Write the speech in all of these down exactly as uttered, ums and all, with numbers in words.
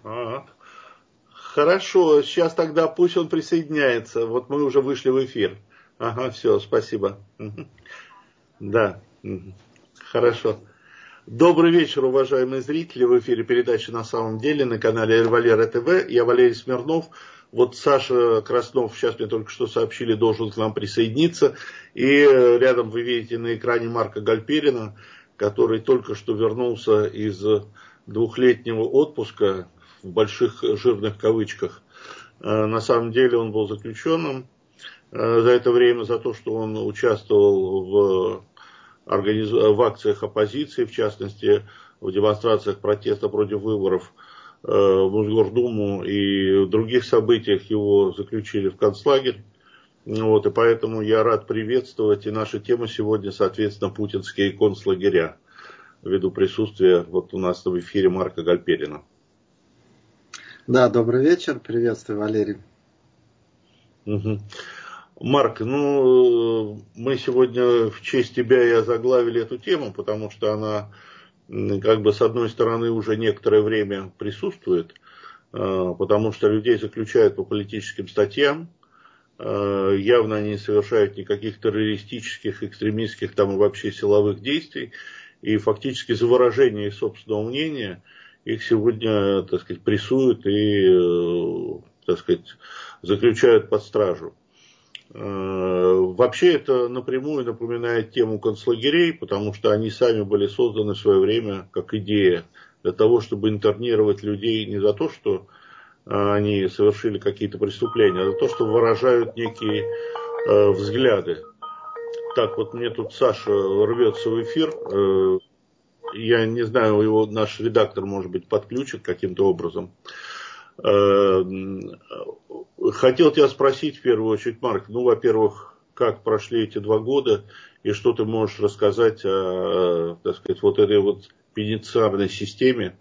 А, хорошо, сейчас тогда пусть он присоединяется. Вот мы уже вышли в эфир. Ага, все, спасибо. Мгм. Да, мгм. Хорошо. Добрый вечер, уважаемые зрители. В эфире передача «На самом деле» на канале Валера ТВ. Я Валерий Смирнов. Вот Саша Краснов, сейчас мне только что сообщили, должен к нам присоединиться. И рядом вы видите на экране Марка Гальперина, который только что вернулся из двухлетнего отпуска, в больших жирных кавычках. На самом деле он был заключенным за это время, за то, что он участвовал в, организ... в акциях оппозиции, в частности, в демонстрациях протеста против выборов в Мосгордуму и в других событиях его заключили в концлагерь. Вот, и поэтому я рад приветствовать. И наша тема сегодня, соответственно, путинские концлагеря, ввиду присутствия вот у нас в эфире Марка Гальперина. Да, добрый вечер. Приветствую, Валерий. Угу. Марк, ну, мы сегодня в честь тебя и озаглавили эту тему, потому что она, как бы, с одной стороны, уже некоторое время присутствует, потому что людей заключают по политическим статьям, явно они не совершают никаких террористических, экстремистских, там и вообще силовых действий, и фактически за выражение собственного мнения их сегодня, так сказать, прессуют и, так сказать, заключают под стражу. Вообще это напрямую напоминает тему концлагерей, потому что они сами были созданы в свое время как идея для того, чтобы интернировать людей не за то, что они совершили какие-то преступления, а за то, что выражают некие э, взгляды. Так, вот мне тут Саша рвется в эфир. Э, я не знаю, его наш редактор, может быть, подключит каким-то образом. Э, хотел тебя спросить в первую очередь, Марк, ну, во-первых, как прошли эти два года, и что ты можешь рассказать о, так сказать, вот этой вот пенитенциарной системе,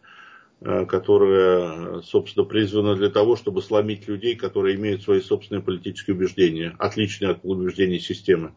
которая, собственно, призвана для того, чтобы сломить людей, которые имеют свои собственные политические убеждения, отличные от убеждений системы.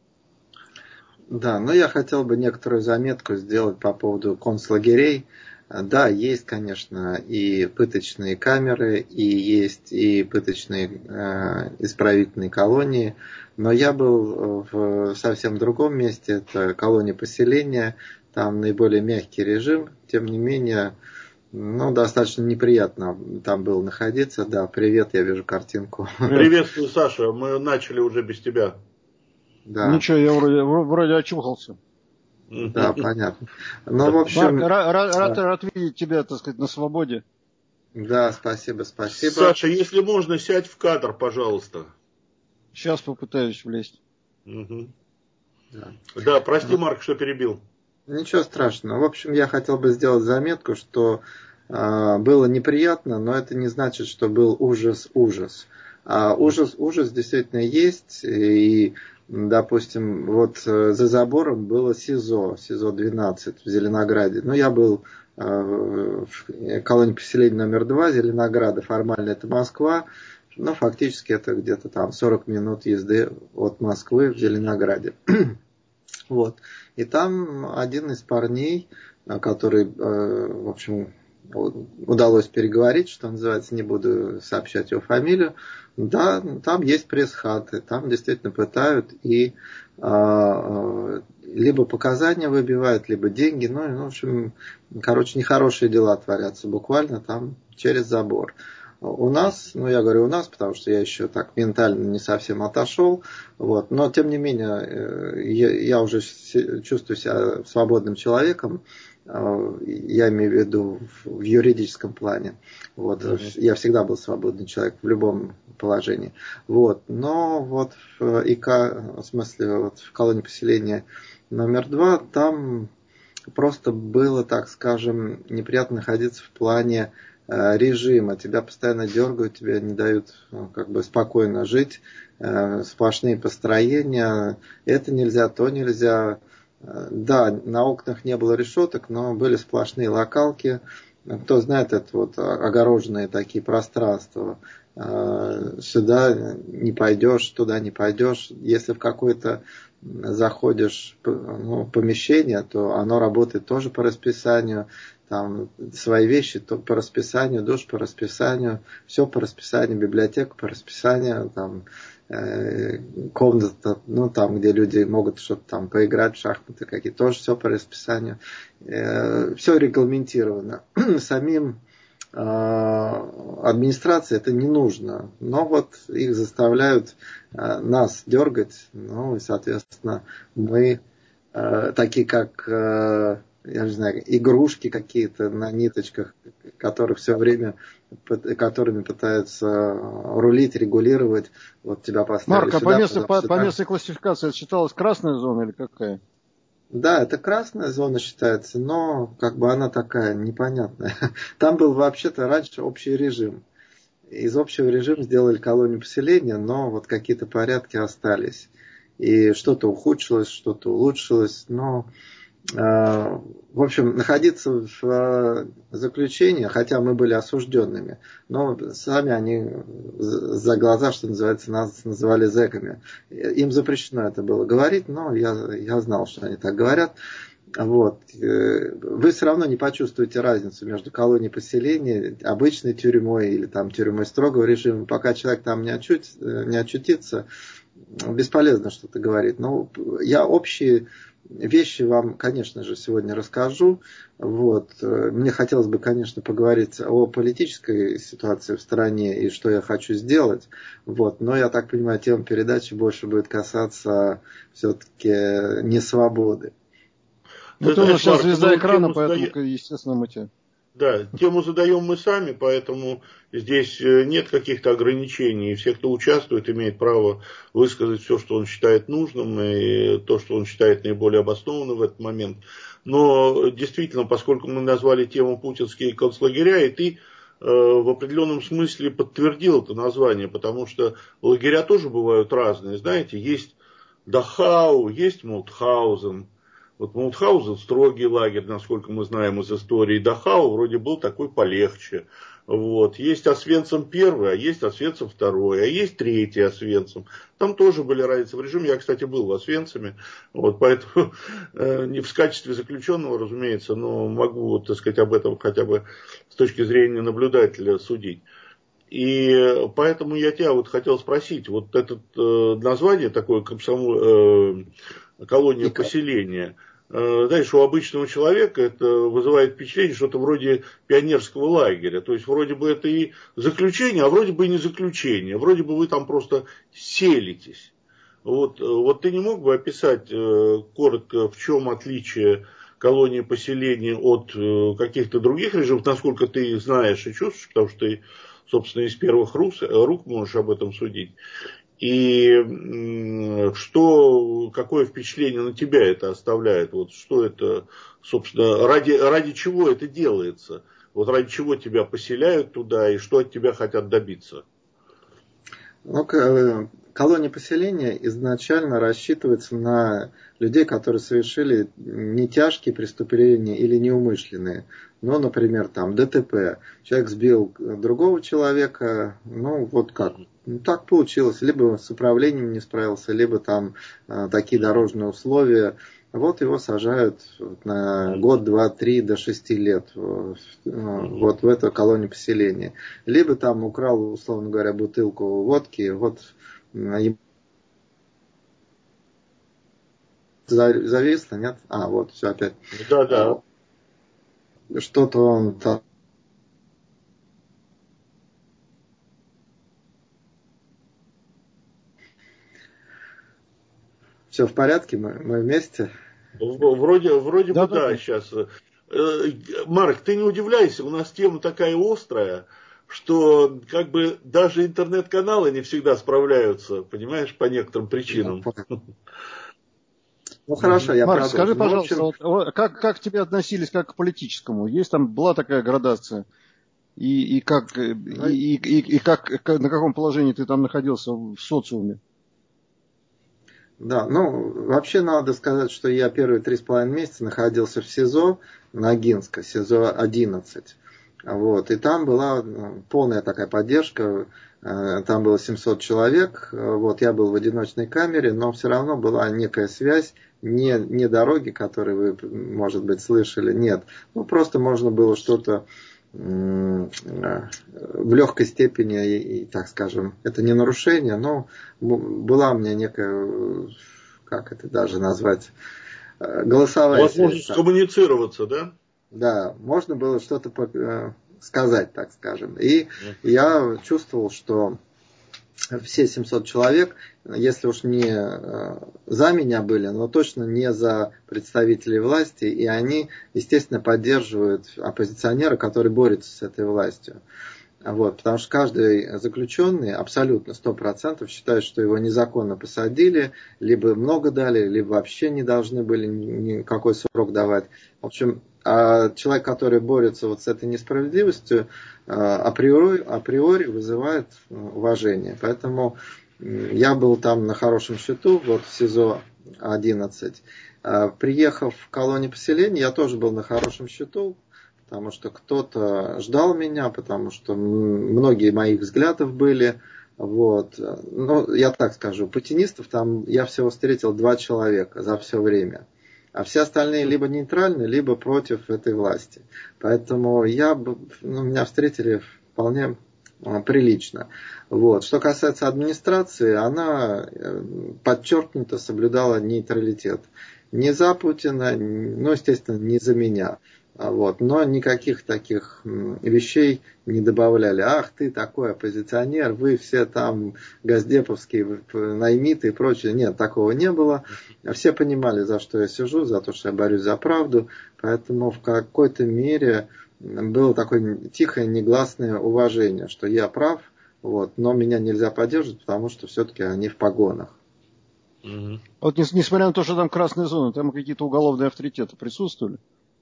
Да, но я хотел бы некоторую заметку сделать по поводу концлагерей. Да, есть, конечно, и пыточные камеры, и есть и пыточные э, исправительные колонии, но я был в совсем другом месте, это колония поселения, там наиболее мягкий режим, тем не менее, ну, достаточно неприятно там было находиться. Да, привет, я вижу картинку. Приветствую, Саша, мы начали уже без тебя. Да. Ничего, я вроде, вроде очухался. Да, понятно. Ну, в общем... Марк, рад, рад, рад видеть тебя, так сказать, на свободе. Да, спасибо, спасибо. Саша, если можно, сядь в кадр, пожалуйста. Сейчас попытаюсь влезть. Угу. Да. да, прости, Марк, что перебил. Ничего страшного. В общем, я хотел бы сделать заметку, что э, было неприятно, но это не значит, что был ужас-ужас. А ужас, ужас действительно есть. И, допустим, вот за забором было СИЗО, СИЗО двенадцать в Зеленограде. Ну, я был э, в колонии поселения номер два Зеленограда. Формально это Москва. Но фактически это где-то там сорок минут езды от Москвы в Зеленограде. Вот. И там один из парней, который, в общем, удалось переговорить, что называется, не буду сообщать его фамилию, да, там есть пресс-хаты, там действительно пытают и либо показания выбивают, либо деньги, ну, ну, в общем, короче, нехорошие дела творятся буквально там через забор. У нас, ну я говорю у нас, потому что я еще так ментально не совсем отошел, вот, но тем не менее я, я уже чувствую себя свободным человеком, я имею в виду в юридическом плане, вот, mm-hmm. я всегда был свободный человек в любом положении, вот, но вот в ИК, в смысле вот в колонии поселения номер два, там просто было, так скажем, неприятно находиться в плане режима, тебя постоянно дергают, тебя не дают как бы спокойно жить, сплошные построения, это нельзя, то нельзя. Да, на окнах не было решеток, но были сплошные локалки, кто знает, это вот огороженные такие пространства, сюда не пойдешь, туда не пойдешь, если в какой-то заходишь ну, в помещение, то оно работает тоже по расписанию. Там свои вещи то по расписанию, душ по расписанию, все по расписанию, библиотека по расписанию, там, э, комната, ну, там, где люди могут что-то там поиграть в шахматы какие-то, тоже все по расписанию. Э, все регламентировано. Самим э, администрации это не нужно, но вот их заставляют э, нас дергать, ну, и, соответственно, мы э, такие как... Э, я не знаю, игрушки какие-то на ниточках, которых все время, которыми пытаются рулить, регулировать. Вот тебя поставили Марк, а сюда, по местной, по, сюда. по местной классификации это считалось красная зона или какая? Да, это красная зона считается, но как бы она такая непонятная. Там был вообще-то раньше общий режим. Из общего режима сделали колонию поселения, но вот какие-то порядки остались. И что-то ухудшилось, что-то улучшилось, но... В общем, находиться в заключении, хотя мы были осужденными, но сами они за глаза, что называется, нас называли зэками. Им запрещено это было говорить, но я, я знал, что они так говорят. Вот. Вы все равно не почувствуете разницу между колонией поселения, обычной тюрьмой или там, тюрьмой строгого режима. Пока человек там не, очут, не очутится, бесполезно что-то говорить. Но я общие вещи вам, конечно же, сегодня расскажу. Вот. Мне хотелось бы, конечно, поговорить о политической ситуации в стране и что я хочу сделать. Вот. Но я так понимаю, тема передачи больше будет касаться все-таки несвободы. Ну, ты у нас сейчас звезда экрана, поэтому, естественно, мы тебе... Да, тему задаем мы сами, поэтому здесь нет каких-то ограничений. Все, кто участвует, имеет право высказать все, что он считает нужным, и то, что он считает наиболее обоснованным в этот момент. Но действительно, поскольку мы назвали тему «Путинские концлагеря», и ты э, в определенном смысле подтвердил это название, потому что лагеря тоже бывают разные. Знаете, есть Дахау, есть Маутхаузен. Вот Маутхаузен строгий лагерь, насколько мы знаем из истории. Дахау вроде был такой полегче. Вот. Есть Освенцим первый, а есть Освенцим второй, а есть третий Освенцим. Там тоже были разницы в режиме. Я, кстати, был в Освенциме, вот, поэтому э, не в качестве заключенного, разумеется, но могу, вот, так сказать, об этом хотя бы с точки зрения наблюдателя судить. И поэтому я тебя вот хотел спросить, вот это э, название такое, комсомол, э, колония поселения, э, знаешь, у обычного человека это вызывает впечатление, что это вроде пионерского лагеря, то есть вроде бы это и заключение, а вроде бы и не заключение, вроде бы вы там просто селитесь. Вот, вот ты не мог бы описать э, коротко, в чем отличие колонии поселения от э, каких-то других режимов, насколько ты знаешь и чувствуешь, потому что ты, собственно, из первых рук, рук можешь об этом судить. И что, какое впечатление на тебя это оставляет? Вот что это, собственно, ради, ради чего это делается? Вот ради чего тебя поселяют туда и что от тебя хотят добиться? Ну, колония поселения изначально рассчитывается на людей, которые совершили не тяжкие преступления или неумышленные. Ну, например, там ДТП. Человек сбил другого человека, ну, вот как. Ну, так получилось. Либо с управлением не справился, либо там э, такие дорожные условия. Вот его сажают на год, два, три, до шести лет вот в эту колонию поселения. Либо там украл, условно говоря, бутылку водки, вот зависло, нет? А, вот, все опять. Да, да. Что-то он там... Все в порядке, мы, мы вместе. Вроде, вроде да, бы да, да, сейчас. Марк, ты не удивляйся, у нас тема такая острая, что как бы даже интернет-каналы не всегда справляются, понимаешь, по некоторым причинам. Ну хорошо, я Марк, продолжу. скажи, ну, пожалуйста, общем... вот, как, как тебе относились как к политическому? Есть там, была такая градация? И, и, как, и, и, и, и как, на каком положении ты там находился в социуме? Да, ну, вообще надо сказать, что я первые три с половиной месяца находился в СИЗО Ногинска, СИЗО одиннадцать. Вот, и там была полная такая поддержка, там было семьсот человек, вот, я был в одиночной камере, но все равно была некая связь, не, не дороги, которые вы, может быть, слышали, нет, ну, просто можно было что-то в легкой степени, и, так скажем, это не нарушение, но была у меня некая, как это даже назвать, голосовая связь. Возможность коммуницироваться, да? Да, можно было что-то сказать, так скажем. И я чувствовал, что все семьсот человек, если уж не за меня были, но точно не за представителей власти, и они, естественно, поддерживают оппозиционера, который борется с этой властью. Вот, потому что каждый заключенный абсолютно сто процентов считает, что его незаконно посадили, либо много дали, либо вообще не должны были никакой срок давать. В общем, а человек, который борется вот с этой несправедливостью, априори, априори вызывает уважение. Поэтому я был там на хорошем счету, вот в СИЗО одиннадцать. Приехав в колонию поселения, я тоже был на хорошем счету, потому что кто-то ждал меня, потому что многие моих взглядов были. Вот. Ну, я так скажу, путинистов там я всего встретил два человека за все время. А все остальные либо нейтральны, либо против этой власти. Поэтому я, ну, меня встретили вполне прилично. Вот. Что касается администрации, она подчеркнуто соблюдала нейтралитет. Не за Путина, ну, естественно, не за меня. Вот. Но никаких таких вещей не добавляли. Ах, ты такой оппозиционер, вы все там газдеповские наймиты и прочее. Нет, такого не было. Все понимали, за что я сижу, за то, что я борюсь за правду. Поэтому в какой-то мере было такое тихое, негласное уважение, что я прав, вот, но меня нельзя поддерживать, потому что все-таки они в погонах. Угу. Вот несмотря на то, что там красная зона, там какие-то уголовные авторитеты присутствовали?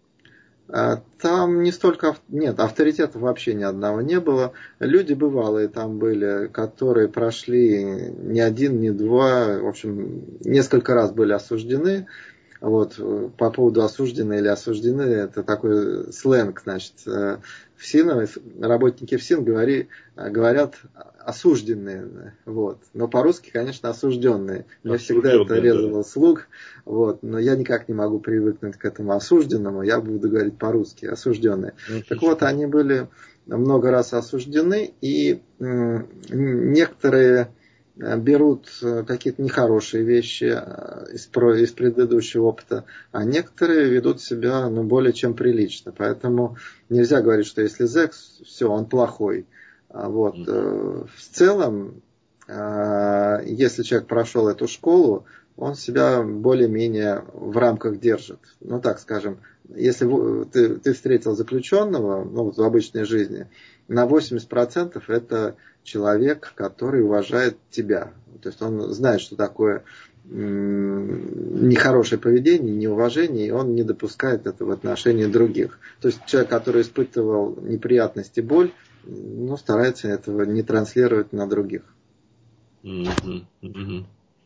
Там не столько, нет, авторитетов вообще ни одного не было. Люди бывалые там были, которые прошли не один, не два, в общем, несколько раз были осуждены. Вот, по поводу осуждены или осуждены, это такой сленг, значит, в СИН, работники в СИН говори, говорят осужденные, вот, но по-русски, конечно, осужденные. Мне всегда это резало да. слух, вот, но я никак не могу привыкнуть к этому осужденному, я буду говорить по-русски, осужденные. Ну, так вот, они были много раз осуждены, и м- некоторые берут какие-то нехорошие вещи из, из предыдущего опыта, а некоторые ведут себя ну, более чем прилично. Поэтому нельзя говорить, что если зэк, все, он плохой. Вот. В целом, если человек прошел эту школу, он себя более-менее в рамках держит. Ну, так скажем, если ты, ты встретил заключенного ну, в обычной жизни, на восемьдесят процентов это человек, который уважает тебя. То есть он знает, что такое нехорошее поведение, неуважение, и он не допускает это в отношении других. То есть человек, который испытывал неприятности, боль, ну, старается этого не транслировать на других. Mm-hmm. Mm-hmm.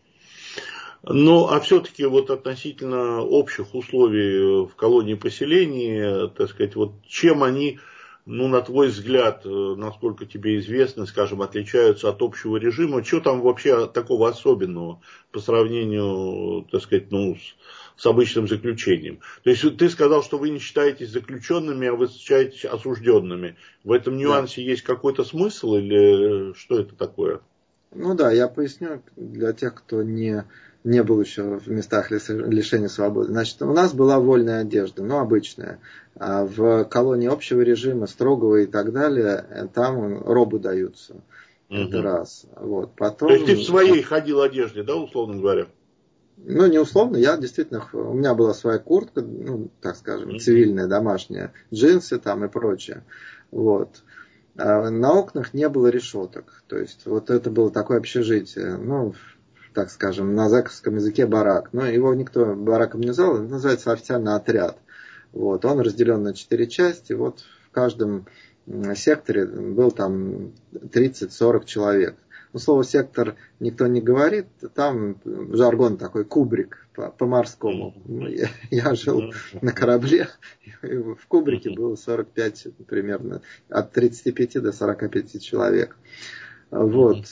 Ну, а все-таки вот относительно общих условий в колонии поселения, так сказать, вот чем они, ну, на твой взгляд, насколько тебе известно, скажем, отличаются от общего режима, что там вообще такого особенного по сравнению, так сказать, ну, с, с обычным заключением? То есть ты сказал, что вы не считаетесь заключенными, а вы считаетесь осужденными. В этом нюансе да. есть какой-то смысл или что это такое? Ну да, я поясню для тех, кто не, не был еще в местах лишения свободы. Значит, у нас была вольная одежда, но обычная. А в колонии общего режима, строгого и так далее, там робы даются. Угу. Это раз. Вот. Потом... То есть ты в своей ходил одежде, да, условно говоря? Ну, не условно, я действительно, у меня была своя куртка, ну, так скажем, угу. цивильная, домашняя, джинсы там и прочее. Вот. На окнах не было решеток. То есть, вот это было такое общежитие, ну, так скажем, на зэковском языке барак. Но его никто бараком не назвал, это называется официально отряд. Вот, он разделен на четыре части. Вот в каждом секторе был там тридцать-сорок человек. ну, слово сектор никто не говорит, там жаргон такой, кубрик по-морскому. Я, я жил на корабле, и в кубрике было сорок пять примерно, от тридцати пяти до сорока пяти человек. Вот.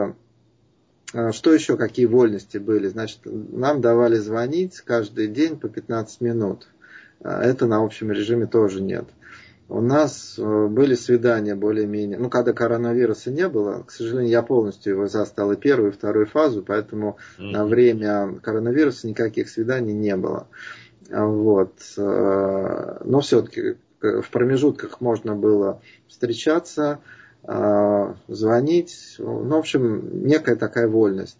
Что еще, какие вольности были? Значит, нам давали звонить каждый день по пятнадцать минут. Это на общем режиме тоже нет. У нас были свидания более-менее. Ну, когда коронавируса не было, к сожалению, я полностью его застал и первую, и вторую фазу, поэтому mm-hmm. на время коронавируса никаких свиданий не было. Вот. Но все-таки в промежутках можно было встречаться, звонить. Ну, в общем, некая такая вольность.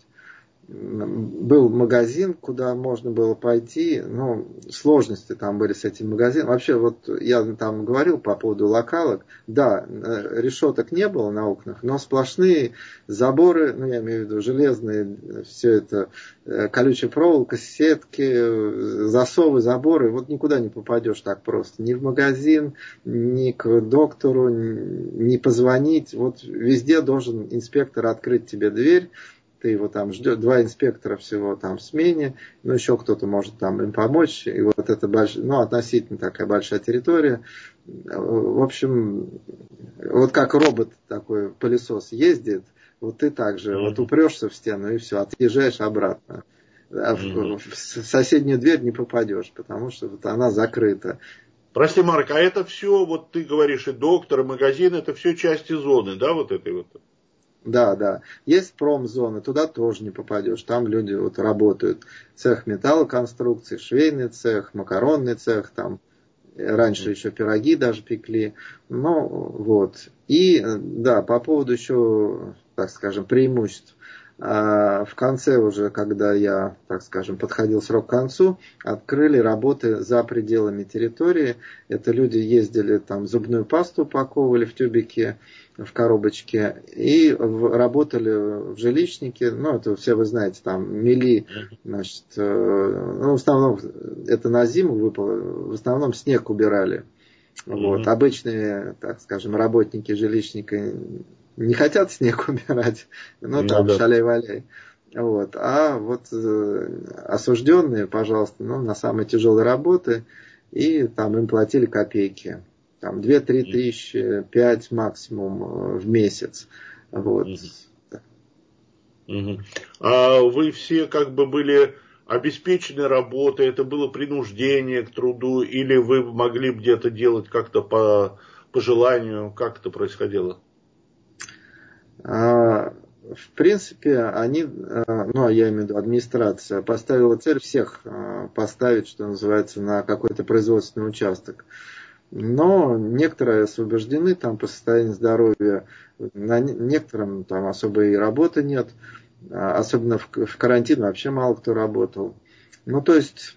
Был магазин, куда можно было пойти, но сложности там были с этим магазином. Вообще, вот я там говорил по поводу локалок, да, решеток не было на окнах, но сплошные заборы, ну, я имею в виду железные, все это, колючая проволока, сетки, засовы, заборы, вот никуда не попадешь так просто. Ни в магазин, ни к доктору, ни позвонить, вот везде должен инспектор открыть тебе дверь. Ты его там ждешь, два инспектора всего там в смене, ну еще кто-то может там им помочь, и вот это больш... ну, относительно такая большая территория. В общем, вот как робот такой, пылесос ездит, вот ты так же, mm-hmm. вот упрешься в стену и все, отъезжаешь обратно. А mm-hmm. в, в соседнюю дверь не попадешь, потому что вот она закрыта. Прости, Марк, а это все, вот ты говоришь, и доктор, и магазин, это все части зоны, да, вот этой вот? Да, да. Есть промзоны, туда тоже не попадешь. Там люди вот работают. Цех металлоконструкций, швейный цех, макаронный цех, там раньше еще пироги даже пекли. Ну, вот. И, да, по поводу еще, так скажем, преимуществ. В конце уже, когда я, так скажем, подходил срок к концу, открыли работы за пределами территории. Это люди ездили, там, зубную пасту упаковывали в тюбике, в коробочке, и в, работали в жилищнике. Ну, это все вы знаете, там, мели, значит, ну, в основном, это на зиму выпало, в основном снег убирали. Вот. Обычные, так скажем, работники жилищника не хотят снег убирать, ну там, ну, да. шаляй-валяй. Вот. А вот э, осужденные, пожалуйста, ну, на самые тяжелые работы, и там им платили копейки. Там две-три тысячи, пять максимум в месяц. Вот. Угу. А вы все как бы были обеспечены работой, это было принуждение к труду, или вы могли где-то делать как-то по, по желанию, как это происходило? В принципе, они, ну, я имею в виду администрация, поставила цель всех поставить, что называется, на какой-то производственный участок. Но некоторые освобождены там по состоянию здоровья, на некоторым там особой работы нет, особенно в, в карантин вообще мало кто работал. Ну, то есть,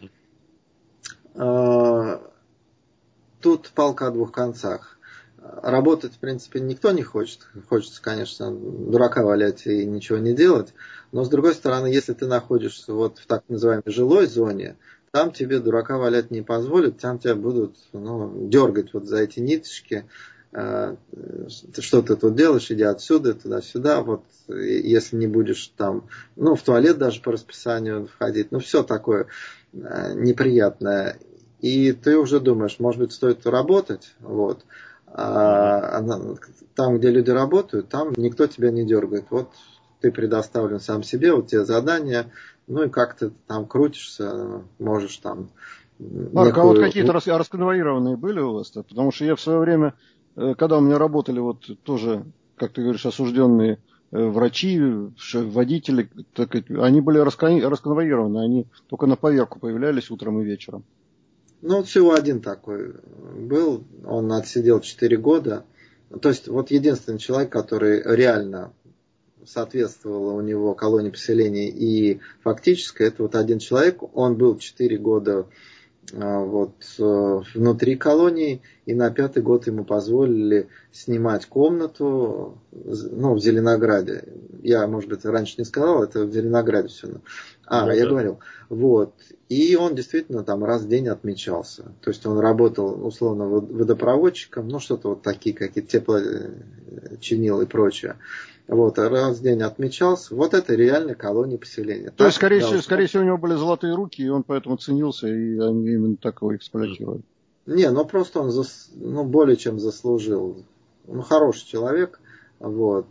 э, тут палка о двух концах. Работать, в принципе, никто не хочет. Хочется, конечно, дурака валять и ничего не делать. Но, с другой стороны, если ты находишься вот в так называемой жилой зоне, там тебе дурака валять не позволят, там тебя будут, ну, дергать вот за эти ниточки. Что ты тут делаешь, иди отсюда, туда-сюда. Вот, если не будешь там, ну, в туалет даже по расписанию входить. Ну, все такое неприятное. И ты уже думаешь, может быть, стоит работать, вот. А там, где люди работают, там никто тебя не дергает. Вот ты предоставлен сам себе, вот тебе задание, ну и как ты там крутишься, можешь там... Марк, некую... а вот какие-то расконвоированные были у вас-то? Потому что я в свое время, когда у меня работали вот тоже, как ты говоришь, осужденные врачи, водители, так, они были расконвоированы, они только на поверку появлялись утром и вечером. Ну, всего один такой был, он отсидел четыре года. То есть, вот единственный человек, который реально соответствовала у него колония поселения и фактически, это вот один человек, он был четыре года вот, внутри колонии, и на пятый год ему позволили снимать комнату, ну, в Зеленограде. Я, может быть, раньше не сказал, это в Зеленограде все А, Ну, я да. говорил. Вот. И он действительно там раз в день отмечался. То есть он работал условно водопроводчиком, ну что-то вот такие какие-то теплочинил и прочее. Вот, раз в день отмечался. Вот это реальная колония поселения. То Так есть, скорее, должно... скорее всего, у него были золотые руки, и он поэтому ценился, и они именно так его эксплуатировали. Не, ну просто он зас... ну, более чем заслужил. Ну, хороший человек. Вот.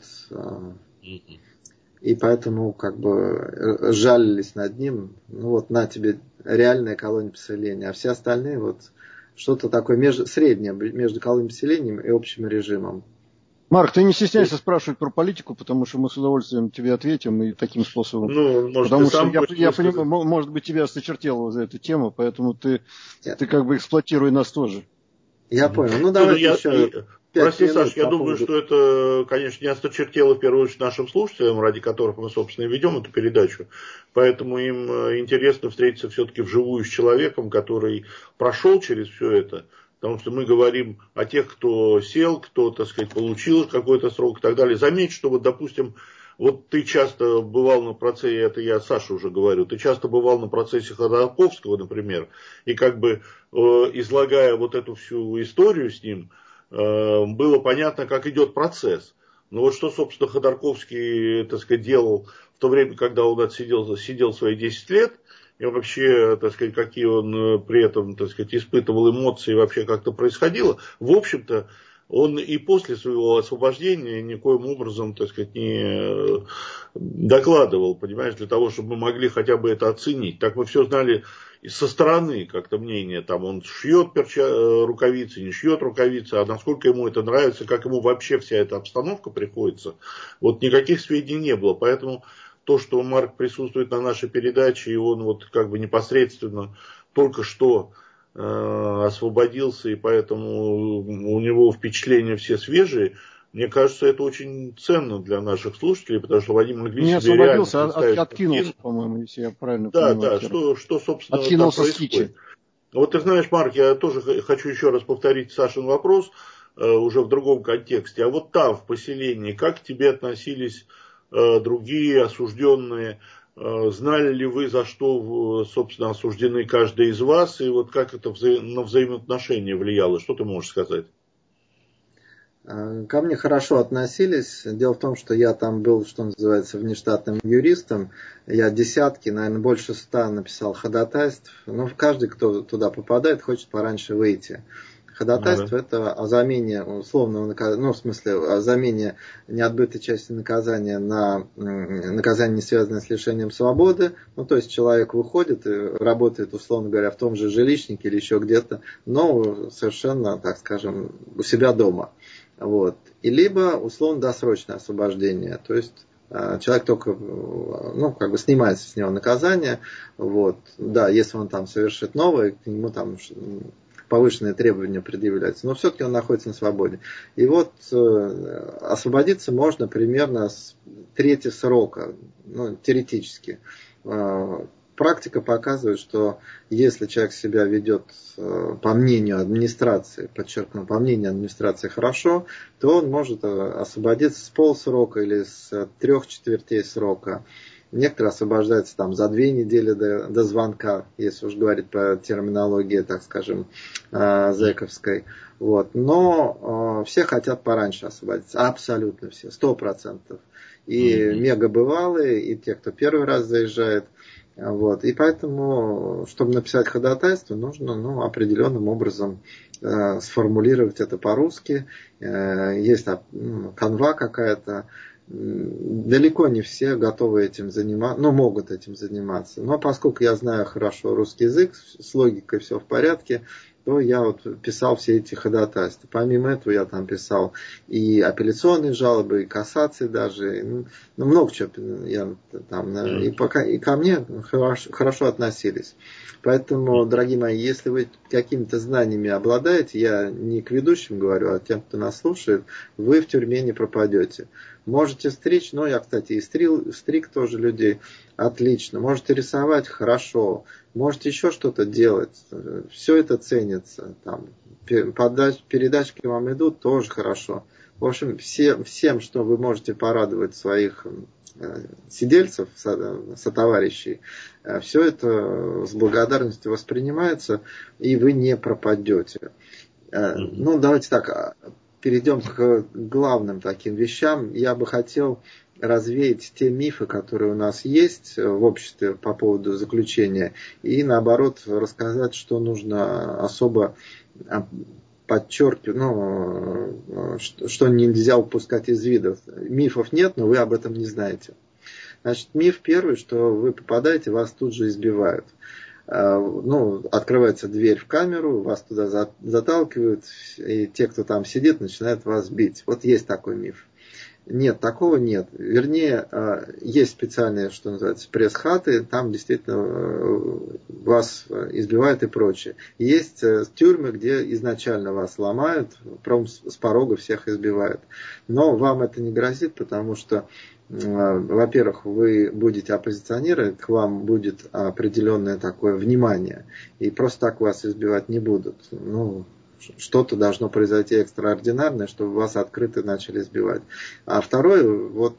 И поэтому как бы жалились над ним. Ну вот на тебе реальная колония поселения. А все остальные вот что-то такое между... среднее между колонией поселением и общим режимом. Марк, ты не стесняйся спрашивать про политику, потому что мы с удовольствием тебе ответим и таким способом. Ну, может, потому ты что сам я, я высказать. понимаю, может быть, тебя осточертело уже эта тема, поэтому ты, ты как бы эксплуатируй нас тоже. Я угу. понял. Ну, Не, давайте ну, я, еще я, пять прости, минут. Саш, я по думаю, поводу... что это, конечно, не осточертело в первую очередь нашим слушателям, ради которых мы, собственно, и ведем эту передачу. Поэтому им интересно встретиться все-таки вживую с человеком, который прошел через все это. Потому что мы говорим о тех, кто сел, кто, так сказать, получил какой-то срок и так далее. Заметь, что вот, допустим, вот ты часто бывал на процессе, это я Саше уже говорю, ты часто бывал на процессе Ходорковского, например, и как бы э, излагая вот эту всю историю с ним, э, было понятно, как идет процесс. Но вот что, собственно, Ходорковский, так сказать, делал в то время, когда он отсидел, сидел свои десять лет, и вообще, так сказать, какие он при этом, так сказать, испытывал эмоции, вообще как-то происходило, в общем-то, он и после своего освобождения никоим образом, так сказать, не докладывал, понимаешь, для того, чтобы мы могли хотя бы это оценить. Так мы все знали со стороны, как-то мнение, там он шьет перча... рукавицы, не шьет рукавицы, а насколько ему это нравится, как ему вообще вся эта обстановка приходится, вот никаких сведений не было, поэтому то, что Марк присутствует на нашей передаче, и он вот как бы непосредственно только что э, освободился, и поэтому у него впечатления все свежие, мне кажется, это очень ценно для наших слушателей, потому что они могли не себе реально освободился, представить. а откинулся, по-моему, если я правильно да, понимаю. Да, что, что, собственно, откинулся там с кичи. Вот ты знаешь, Марк, я тоже хочу еще раз повторить Сашин вопрос, э, уже в другом контексте. А вот там, в поселении, как к тебе относились э, другие осужденные? Э, знали ли вы, за что, собственно, осуждены каждый из вас? И вот как это вза- на взаимоотношения влияло? Что ты можешь сказать? Ко мне хорошо относились. Дело в том, что я там был, что называется, внештатным юристом. Я десятки, наверное, больше ста написал ходатайств. Но каждый, кто туда попадает, хочет пораньше выйти. Ходатайство ну, да. это о замене условного наказания, ну, в смысле, о замене неотбытой части наказания на наказание, не связанное с лишением свободы. Ну, то есть человек выходит и работает, условно говоря, в том же жилищнике или еще где-то, но совершенно, так скажем, у себя дома. Вот. И либо условно-досрочное освобождение. То есть человек только, ну, как бы снимается с него наказание. Вот. Да, если он там совершит новое, к нему там повышенные требования предъявляются, но все-таки он находится на свободе. И вот э, освободиться можно примерно с трети срока, ну, теоретически. Э, практика показывает, что если человек себя ведет, э, по мнению администрации, подчеркну, по мнению администрации хорошо, то он может освободиться с полсрока или с трех четвертей срока. Некоторые освобождаются там за две недели до, до звонка, если уж говорить по терминологии, так скажем, э, зэковской. Вот. Но э, все хотят пораньше освободиться. Абсолютно все. Сто процентов. И mm-hmm. мега бывалые, и те, кто первый раз заезжает. Вот. И поэтому, чтобы написать ходатайство, нужно ну, определенным образом э, сформулировать это по-русски. Э, есть ну, канва какая-то. Далеко не все готовы этим заниматься, ну, могут этим заниматься. Но поскольку я знаю хорошо русский язык, с логикой все в порядке, то я вот писал все эти ходатайства. Помимо этого я там писал и апелляционные жалобы, и кассации даже. Ну, много чего я там. И, пока, и ко мне хорошо, хорошо относились. Поэтому, дорогие мои, если вы какими-то знаниями обладаете, я не к ведущим говорю, а тем, кто нас слушает, вы в тюрьме не пропадете. Можете стричь, ну, я, кстати, и стриг, стриг тоже людей, отлично. Можете рисовать, хорошо. Можете еще что-то делать, все это ценится. Там, передач, передачки вам идут, тоже хорошо. В общем, все, всем, что вы можете порадовать своих сидельцев, сотоварищей, все это с благодарностью воспринимается, и вы не пропадете. Ну, давайте так, перейдем к главным таким вещам. Я бы хотел развеять те мифы, которые у нас есть в обществе по поводу заключения, и наоборот рассказать, что нужно особо подчеркивать, ну, что нельзя упускать из вида. Мифов нет, но вы об этом не знаете. Значит, миф первый, что вы попадаете, вас тут же избивают. Ну, открывается дверь в камеру, вас туда заталкивают, и те, кто там сидит, начинают вас бить. Вот есть такой миф. Нет, такого нет. Вернее, есть специальные, что называется, пресс-хаты, там действительно вас избивают и прочее. Есть тюрьмы, где изначально вас ломают, прям с порога всех избивают. Но вам это не грозит, потому что, во-первых, вы будете оппозиционеры, к вам будет определенное такое внимание. И просто так вас избивать не будут. Ну, что-то должно произойти экстраординарное, чтобы вас открыто начали избивать. А второе, вот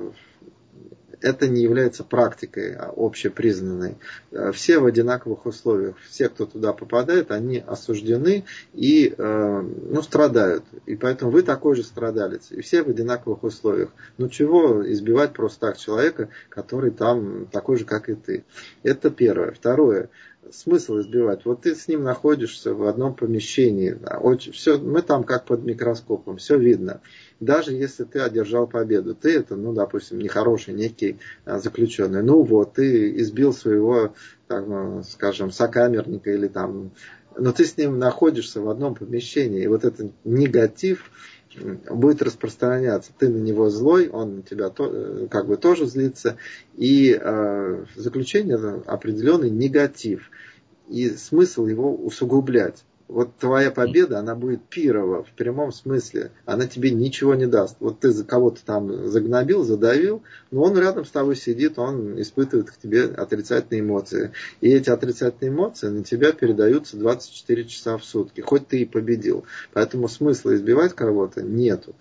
это не является практикой общепризнанной. Все в одинаковых условиях. Все, кто туда попадает, они осуждены и ну, страдают. И поэтому вы такой же страдалец. И все в одинаковых условиях. Ну чего избивать просто так человека, который там такой же, как и ты. Это первое. Второе. Смысл избивать? Вот ты с ним находишься в одном помещении. Очень, все, мы там как под микроскопом. Все видно. Даже если ты одержал победу. Ты это, ну, допустим, нехороший некий заключенный. Ну вот, ты избил своего, так, скажем, сокамерника или там... Но ты с ним находишься в одном помещении. И вот этот негатив будет распространяться. Ты на него злой, он на тебя то, как бы тоже злится. И э, заключение это определенный негатив. И смысл его усугублять. Вот твоя победа, она будет пирова в прямом смысле. Она тебе ничего не даст. Вот ты за кого-то там загнобил, задавил, но он рядом с тобой сидит, он испытывает к тебе отрицательные эмоции. И эти отрицательные эмоции на тебя передаются двадцать четыре часа в сутки. Хоть ты и победил. Поэтому смысла избивать кого-то нету.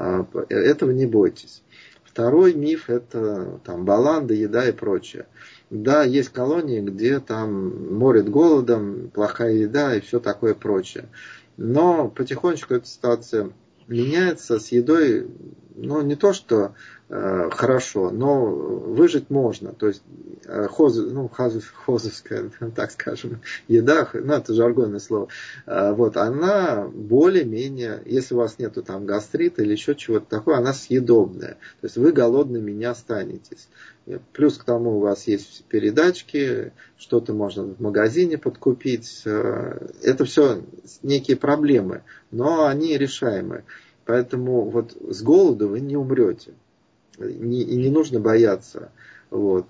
Этого не бойтесь. Второй миф это там, баланда, еда и прочее. Да, есть колонии, где там морят голодом, плохая еда и все такое прочее. Но потихонечку эта ситуация меняется. С едой, ну, не то, что э, хорошо, но выжить можно. То есть, э, хоз, ну, хоз, хозовская, так скажем, еда, ну, это жаргонное слово, э, вот, она более-менее, если у вас нету там гастрита или еще чего-то такого, она съедобная. То есть, вы голодными не останетесь. Плюс к тому у вас есть передачки, что-то можно в магазине подкупить. Это все некие проблемы, но они решаемы. Поэтому вот с голоду вы не умрете. И не нужно бояться. Вот.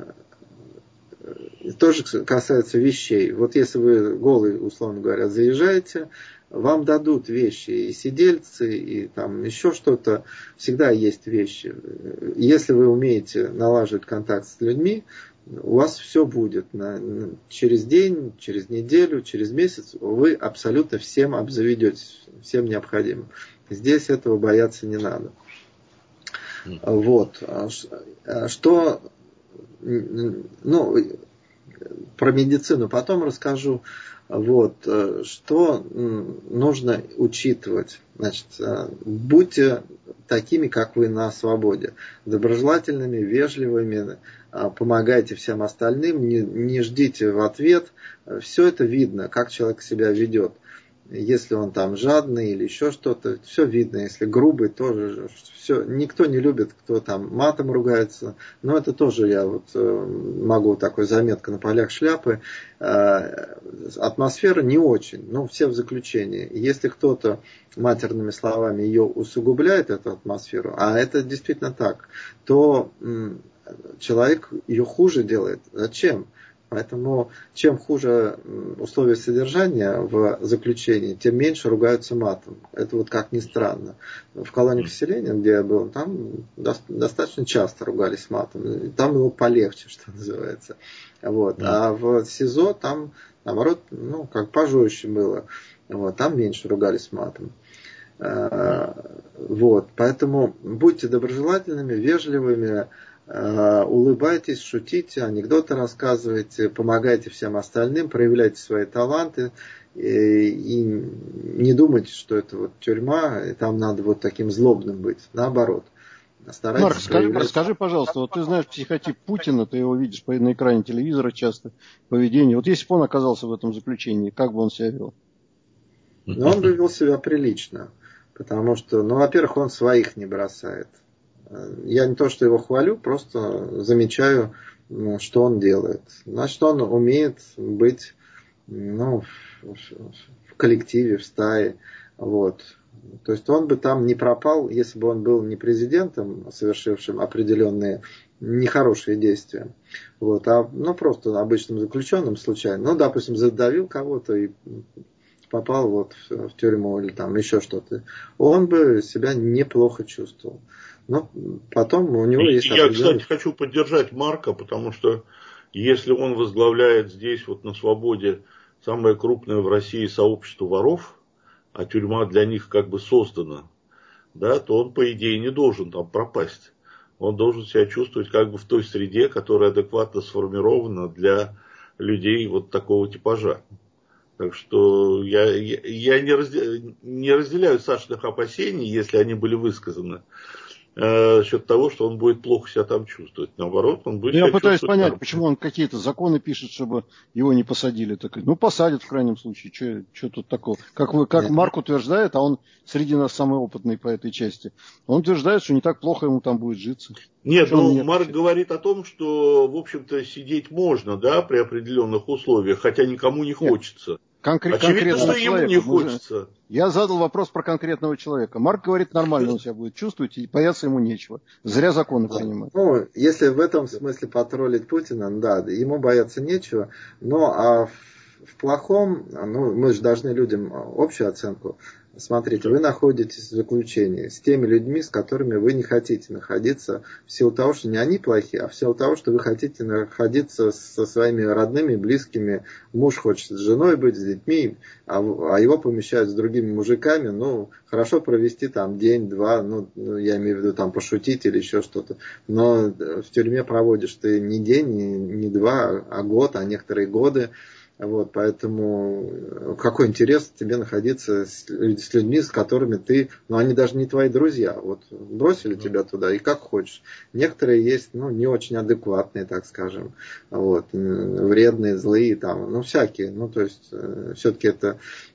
Тоже касается вещей. Вот если вы голый, условно говоря, заезжаете, вам дадут вещи, и сидельцы, и там еще что-то. Всегда есть вещи. Если вы умеете налаживать контакт с людьми, у вас все будет. Через день, через неделю, через месяц вы абсолютно всем обзаведетесь, всем необходимым. Здесь этого бояться не надо. Вот. Что... Ну, про медицину потом расскажу. Вот, что нужно учитывать. Значит, будьте такими, как вы на свободе. Доброжелательными, вежливыми, помогайте всем остальным, не, не ждите в ответ. Все это видно, как человек себя ведет. Если он там жадный или еще что-то, все видно. Если грубый, тоже все. Никто не любит, кто там матом ругается. Но это тоже я вот могу такой заметка на полях шляпы. Атмосфера не очень, но все в заключении. Если кто-то матерными словами ее усугубляет, эту атмосферу, а это действительно так, то человек ее хуже делает. Зачем? Поэтому чем хуже условия содержания в заключении, тем меньше ругаются матом. Это вот как ни странно. В колонии поселения, где я был, там достаточно часто ругались матом. Там было полегче, что называется. Вот. А в СИЗО там, наоборот, ну, как пожестче было. Вот. Там меньше ругались матом. Вот, поэтому будьте доброжелательными, вежливыми, улыбайтесь, шутите, анекдоты рассказывайте, помогайте всем остальным, проявляйте свои таланты. И не думайте, что это вот тюрьма, и там надо вот таким злобным быть. Наоборот. Марк, скажи, расскажи, пожалуйста, вот ты знаешь психотип Путина, ты его видишь на экране телевизора часто, поведение. Вот если бы он оказался в этом заключении, как бы он себя вел? Ну, он бы вел себя прилично. Потому что, ну, во-первых, он своих не бросает. Я не то, что его хвалю, просто замечаю, что он делает. Значит, он умеет быть, ну, в коллективе, в стае. Вот. То есть он бы там не пропал, если бы он был не президентом, совершившим определенные нехорошие действия. Вот, а ну, просто обычным заключенным случайно. Ну, допустим, задавил кого-то и попал вот в, в тюрьму или там еще что-то. Он бы себя неплохо чувствовал. Но потом у него и, есть Я, определенный... кстати, хочу поддержать Марка, потому что если он возглавляет здесь вот на свободе самое крупное в России сообщество воров, а тюрьма для них как бы создана, да, то он, по идее, не должен там пропасть. Он должен себя чувствовать как бы в той среде, которая адекватно сформирована для людей вот такого типажа. Так что я, я, я не, разделяю, не разделяю Сашиных опасений, если они были высказаны, за счет того, что он будет плохо себя там чувствовать. Наоборот, он будет Я себя пытаюсь чувствовать понять, там. почему он какие-то законы пишет, чтобы его не посадили. Так, ну, посадят в крайнем случае. Что, что тут такого? Как, вы, как Марк утверждает, а он среди нас самый опытный по этой части, он утверждает, что не так плохо ему там будет житься. Нет, что ну, Марк отвечает? Говорит о том, что, в общем-то, сидеть можно, да, при определенных условиях, хотя никому не хочется. Нет. Конкрет, Очевидно, что ему не хочется. Же... Я задал вопрос про конкретного человека. Марк говорит, нормально он себя будет чувствовать, и бояться ему нечего. Зря законы да. принимать. Ну, если в этом смысле потроллить Путина, да, ему бояться нечего. Но а в, в плохом, ну, мы же должны людям общую оценку. Смотрите, вы находитесь в заключении с теми людьми, с которыми вы не хотите находиться, в силу того, что не они плохие, а в силу того, что вы хотите находиться со своими родными, близкими. Муж хочет с женой быть, с детьми, а, а его помещают с другими мужиками. Ну, хорошо провести там день-два, ну, я имею в виду там пошутить или еще что-то. Но в тюрьме проводишь ты не день, не, не два, а год, а некоторые годы. Вот, поэтому какой интерес тебе находиться с, с людьми, с которыми ты, ну они даже не твои друзья, вот бросили тебя туда и как хочешь. Некоторые есть, ну не очень адекватные, так скажем, вот, вредные, злые там, ну всякие, ну то есть все-таки это,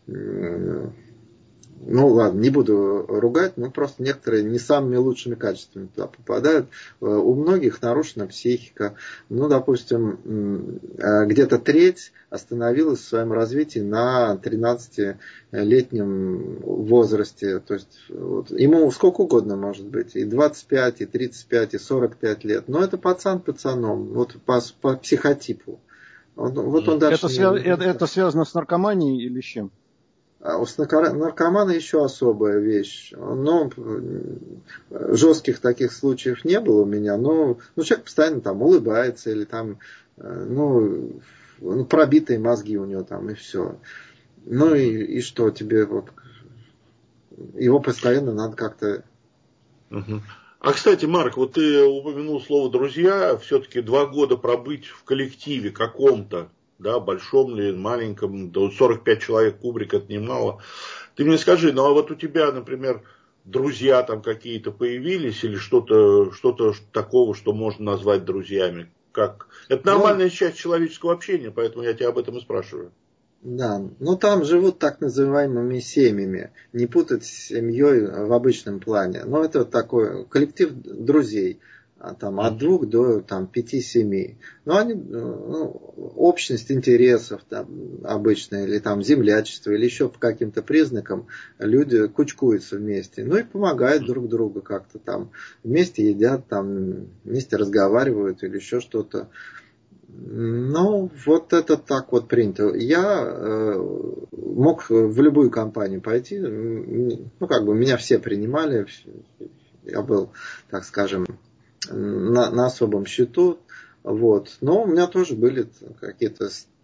ну ладно, не буду ругать, но просто некоторые не самыми лучшими качествами туда попадают. У многих нарушена психика. Ну, допустим, где-то треть остановилась в своем развитии на тринадцатилетнем возрасте. То есть вот, ему сколько угодно может быть, и двадцать пять, и тридцать пять, и сорок пять лет. Но это пацан пацаном, вот по, по психотипу. Он, вот он даже это, не... свя... это, это связано с наркоманией или с чем? А у наркомана еще особая вещь. Но жестких таких случаев не было у меня. Но ну, человек постоянно там улыбается или там ну, пробитые мозги у него там и все. Ну и, и что тебе вот его постоянно надо как-то... Угу. А, кстати, Марк, вот ты упомянул слово «друзья», все-таки два года пробыть в коллективе каком-то, да, большом ли, маленьком, да, сорок пять человек, кубрик, это немало. Ты мне скажи, ну а вот у тебя, например, друзья там какие-то появились или что-то, что-то такого, что можно назвать друзьями? Как? Это нормальная часть человеческого общения, поэтому я тебя об этом и спрашиваю. Да, ну там живут так называемыми семьями, не путать с семьей в обычном плане. Но это вот такой коллектив друзей, там, от двух до там, пяти-семи. Но они, ну, общность интересов там, обычная, или там землячество, или еще по каким-то признакам люди кучкуются вместе. Ну и помогают друг другу как-то там. Вместе едят, там, вместе разговаривают или еще что-то. Ну, вот это так вот принято. Я э, мог в любую компанию пойти. Ну, как бы меня все принимали. Я был, так скажем, на, на особом счету. Вот. Но у меня тоже были какие-то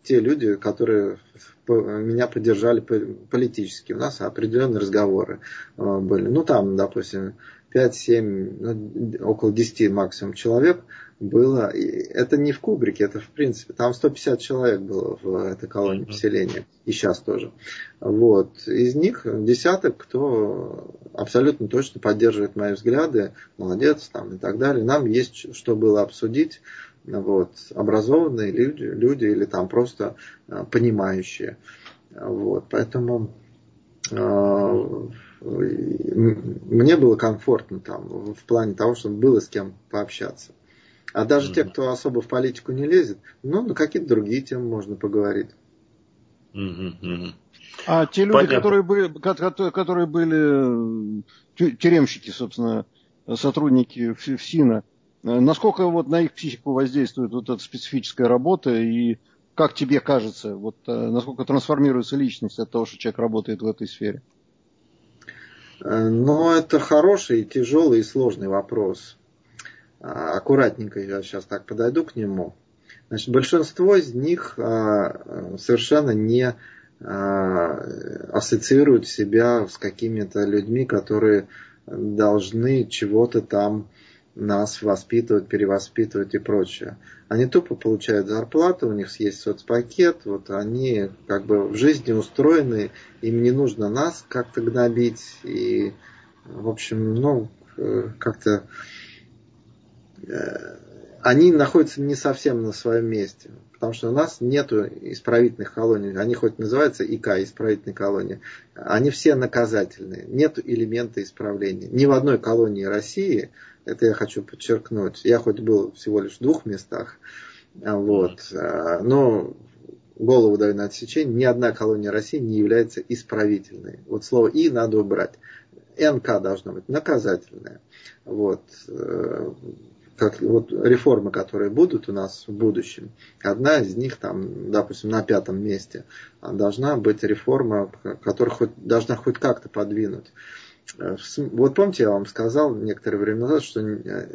те люди, которые меня поддержали политически. У нас определенные разговоры были. Ну, там, допустим, пять-семь, ну, около десяти максимум человек было. И это не в Кубрике, это в принципе. Там сто пятьдесят человек было в этой колонии поселения. И сейчас тоже. Вот. Из них десяток, кто абсолютно точно поддерживает мои взгляды. Молодец, там, и так далее. Нам есть что было обсудить. Вот, образованные люди, люди или там просто э, понимающие. Вот, поэтому э, мне было комфортно там в плане того, чтобы было с кем пообщаться. А даже mm-hmm. те, кто особо в политику не лезет, ну, на какие-то другие темы можно поговорить. Mm-hmm. А те люди, которые были, которые были тюремщики, собственно, сотрудники ФСИНа, насколько вот на их психику воздействует вот эта специфическая работа, и как тебе кажется, вот насколько трансформируется личность от того, что человек работает в этой сфере? Ну, это хороший, тяжелый и сложный вопрос. Аккуратненько я сейчас так подойду к нему. Значит, большинство из них совершенно не ассоциируют себя с какими-то людьми, которые должны чего-то там нас воспитывать, перевоспитывать и прочее. Они тупо получают зарплату, у них есть соцпакет, вот они как бы в жизни устроены, им не нужно нас как-то гнобить, и, в общем, ну, как-то э, они находятся не совсем на своем месте, потому что у нас нету исправительных колоний, они хоть называются ИК, исправительные колонии, они все наказательные, нету элемента исправления. Ни в одной колонии России, это я хочу подчеркнуть, я хоть был всего лишь в двух местах, вот, но голову даю на отсечение, ни одна колония России не является исправительной. Вот слово «и» надо убрать. НК должно быть наказательное. Вот. Как, вот реформы, которые будут у нас в будущем, одна из них, там, допустим, на пятом месте, должна быть реформа, которая хоть, должна хоть как-то подвинуть. Вот помните, я вам сказал некоторое время назад, что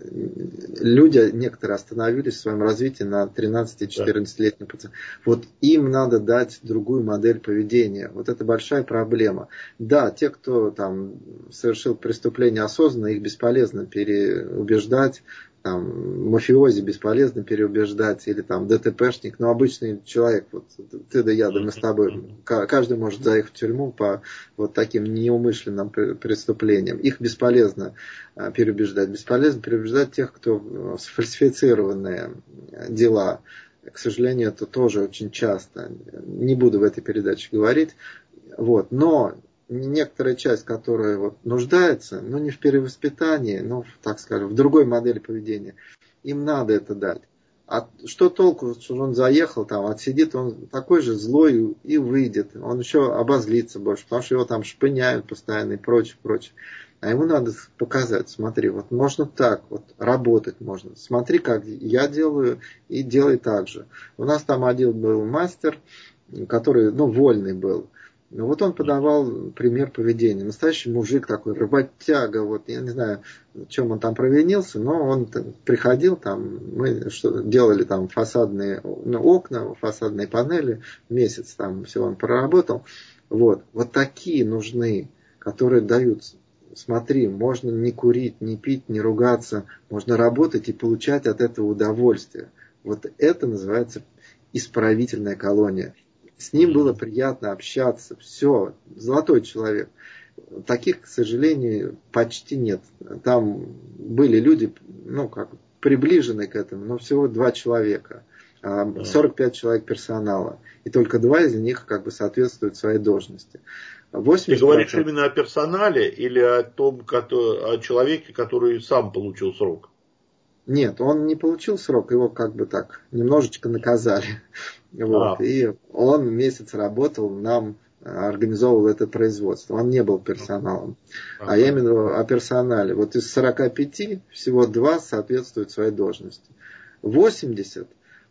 люди некоторые остановились в своем развитии на тринадцати-четырнадцатилетних пациентах. Вот им надо дать другую модель поведения. Вот это большая проблема. Да, те, кто там совершил преступление осознанно, их бесполезно переубеждать. Там, мафиози бесполезно переубеждать, или там ДТПшник, но обычный человек, вот ты да я, да мы с тобой, каждый может заехать в тюрьму по вот таким неумышленным преступлениям. Их бесполезно переубеждать. Бесполезно переубеждать тех, кто сфальсифицированные дела. К сожалению, это тоже очень часто. Не буду в этой передаче говорить. Вот. Но некоторая часть, которая вот нуждается, но не в перевоспитании, но, так скажем, в другой модели поведения, им надо это дать. А что толку, что он заехал, там, отсидит, он такой же злой и выйдет. Он еще обозлится больше, потому что его там шпыняют постоянно и прочее, прочее. А ему надо показать, смотри, вот можно так, вот работать можно. Смотри, как я делаю, и делай так же. У нас там один был мастер, который, ну, вольный был. Ну вот он подавал пример поведения. Настоящий мужик такой, работяга, вот я не знаю, в чем он там провинился, но он приходил, там, мы что, делали там фасадные, ну, окна, фасадные панели, месяц там все он проработал. Вот, вот такие нужны, которые дают, смотри, можно не курить, не пить, не ругаться, можно работать и получать от этого удовольствие. Вот это называется исправительная колония. С ним было приятно общаться. Все, золотой человек. Таких, к сожалению, почти нет. Там были люди, ну, как приближенные к этому, но всего два человека. сорок пять человек персонала. И только два из них как бы соответствуют своей должности. восемьдесят процентов... Ты говоришь именно о персонале или о том, о человеке, который сам получил срок? Нет, он не получил срок, его как бы так немножечко наказали. Вот. А. И он месяц работал, нам организовывал это производство. Он не был персоналом. А, а я именно о персонале. Вот из сорока пяти всего два соответствуют своей должности. восемьдесят,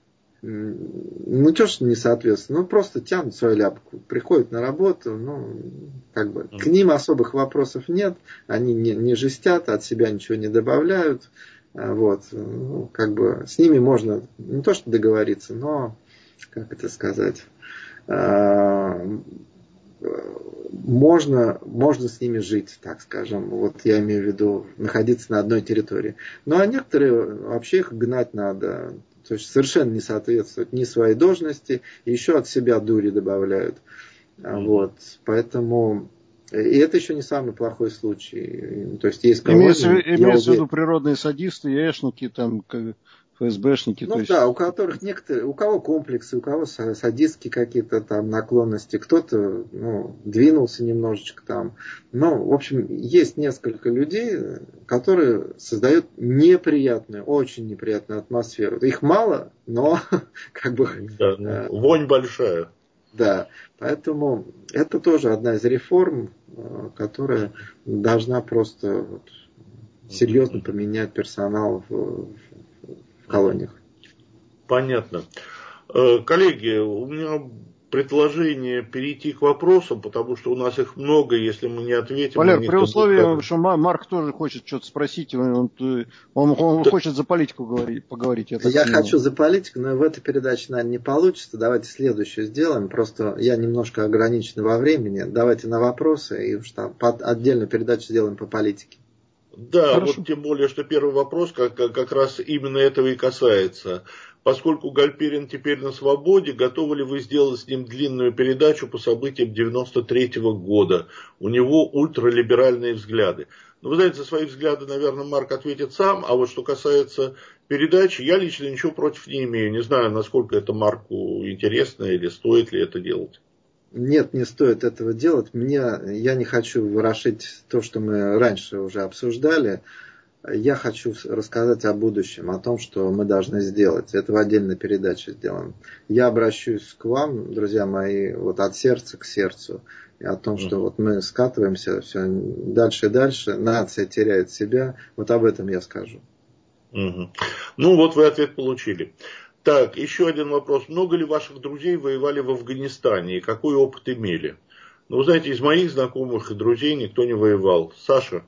ну то, что не соответствует, ну просто тянут свою ляпку. Приходят на работу, ну, как бы, к ним особых вопросов нет. Они не, не жестят, от себя ничего не добавляют. Вот, ну, как бы с ними можно не то что договориться, но как это сказать, можно, можно с ними жить, так скажем. Вот я имею в виду находиться на одной территории. Ну, а некоторые вообще их гнать надо. То есть совершенно не соответствуют ни своей должности, и еще от себя дури добавляют. Mm-hmm. Вот. Поэтому... И это еще не самый плохой случай. То есть есть колонии... Имеется, имеется в виду природные садисты, яшники, там, ФСБшники. Ну то да, есть... у которых некоторые, у кого комплексы, у кого садистские какие-то там наклонности, кто-то ну, двинулся немножечко там. Ну, в общем, есть несколько людей, которые создают неприятную, очень неприятную атмосферу. Их мало, но как бы... Да, ну, э, вонь большая. Да, поэтому это тоже одна из реформ, которая должна просто вот, серьезно поменять персонал в, в колониях. Понятно. Коллеги, у меня предложение перейти к вопросам, потому что у нас их много, если мы не ответим... Валер, на при условии, будет... что Марк тоже хочет что-то спросить, он, он, он да. хочет за политику говорить, поговорить. Я, я хочу за политику, но в этой передаче, наверное, не получится. Давайте следующую сделаем. Просто я немножко ограничен во времени. Давайте на вопросы, и уж там отдельную передачу сделаем по политике. Да, Хорошо. Вот тем более, что первый вопрос как, как раз именно этого и касается. Поскольку Гальперин теперь на свободе, готовы ли вы сделать с ним длинную передачу по событиям девяносто третьего года? У него ультралиберальные взгляды. Ну, вы знаете, за свои взгляды, наверное, Марк ответит сам, а вот что касается передачи, я лично ничего против не имею. Не знаю, насколько это Марку интересно или стоит ли это делать. Нет, не стоит этого делать. Мне, я не хочу ворошить то, что мы раньше уже обсуждали. Я хочу рассказать о будущем, о том, что мы должны сделать. Это в отдельной передаче сделаем. Я обращусь к вам, друзья мои, вот от сердца к сердцу. И о том, что вот мы скатываемся все дальше и дальше, нация теряет себя. Вот об этом я скажу. Угу. Ну, вот вы ответ получили. Так, еще один вопрос. Много ли ваших друзей воевали в Афганистане и какой опыт имели? Ну, вы знаете, из моих знакомых и друзей никто не воевал. Саша?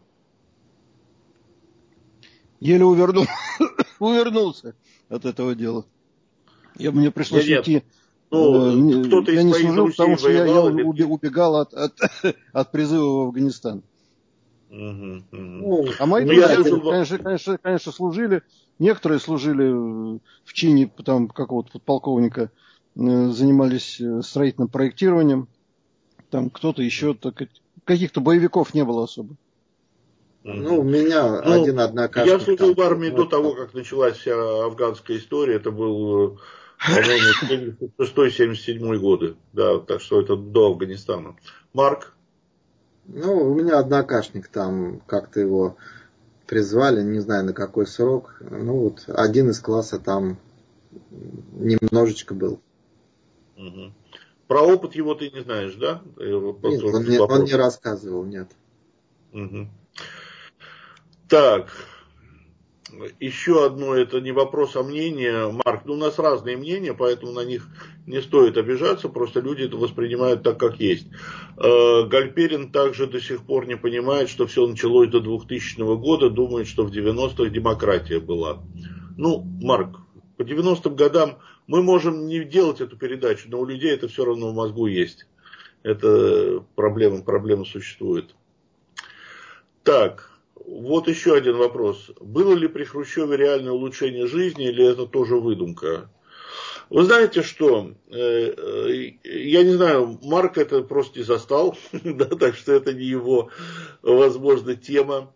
Еле увернул, увернулся от этого дела. Я, мне пришлось нет, уйти. Нет. Ну, э, кто-то я из не твоих служил, друзей потому что я, я или... убегал от, от, от призыва в Афганистан. Угу, угу. Ну, а мои ну, друзья, служил... конечно, конечно, конечно, служили. Некоторые служили в чине там, какого-то подполковника, занимались строительным проектированием. Там кто-то еще, так, каких-то боевиков не было особо. Ну, у меня ну, один однокашник. Я служил там, в армии ну, до того, как началась вся афганская история. Это был, по-моему, семьдесят шестой семьдесят седьмой годы. Да, так что это до Афганистана. Марк? Ну, у меня однокашник там, как-то его призвали, не знаю на какой срок. Ну, вот один из класса там немножечко был. Угу. Про опыт его ты не знаешь, да? Нет, он, не, он не рассказывал, нет. Угу. Так, еще одно, это не вопрос, а мнение. Марк, ну у нас разные мнения, поэтому на них не стоит обижаться, просто люди это воспринимают так, как есть. Гальперин также до сих пор не понимает, что все началось до двухтысячного года, думает, что в девяностых демократия была. Ну, Марк, по девяностым годам мы можем не делать эту передачу, но у людей это все равно в мозгу есть. Это проблема, проблема существует. Так, вот еще один вопрос. Было ли при Хрущеве реальное улучшение жизни или это тоже выдумка? Вы знаете что, я не знаю, Марк это просто не застал, да, так что это не его, возможно, тема.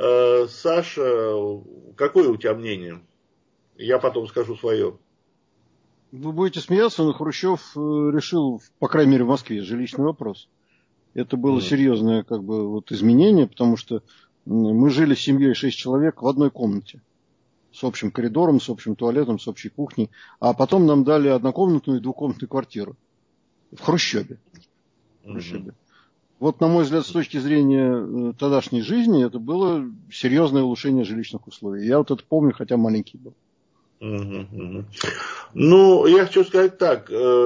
Саша, какое у тебя мнение? Я потом скажу свое. Вы будете смеяться, но Хрущев решил, по крайней мере в Москве, жилищный вопрос. Это было mm. серьезное как бы, вот, изменение, потому что мы жили с семьей шесть человек в одной комнате. С общим коридором, с общим туалетом, с общей кухней. А потом нам дали однокомнатную и двухкомнатную квартиру. В Хрущеве. В Хрущеве. Mm-hmm. Вот, на мой взгляд, с точки зрения тогдашней жизни, это было серьезное улучшение жилищных условий. Я вот это помню, хотя маленький был. Mm-hmm. Mm-hmm. Ну, я хочу сказать так.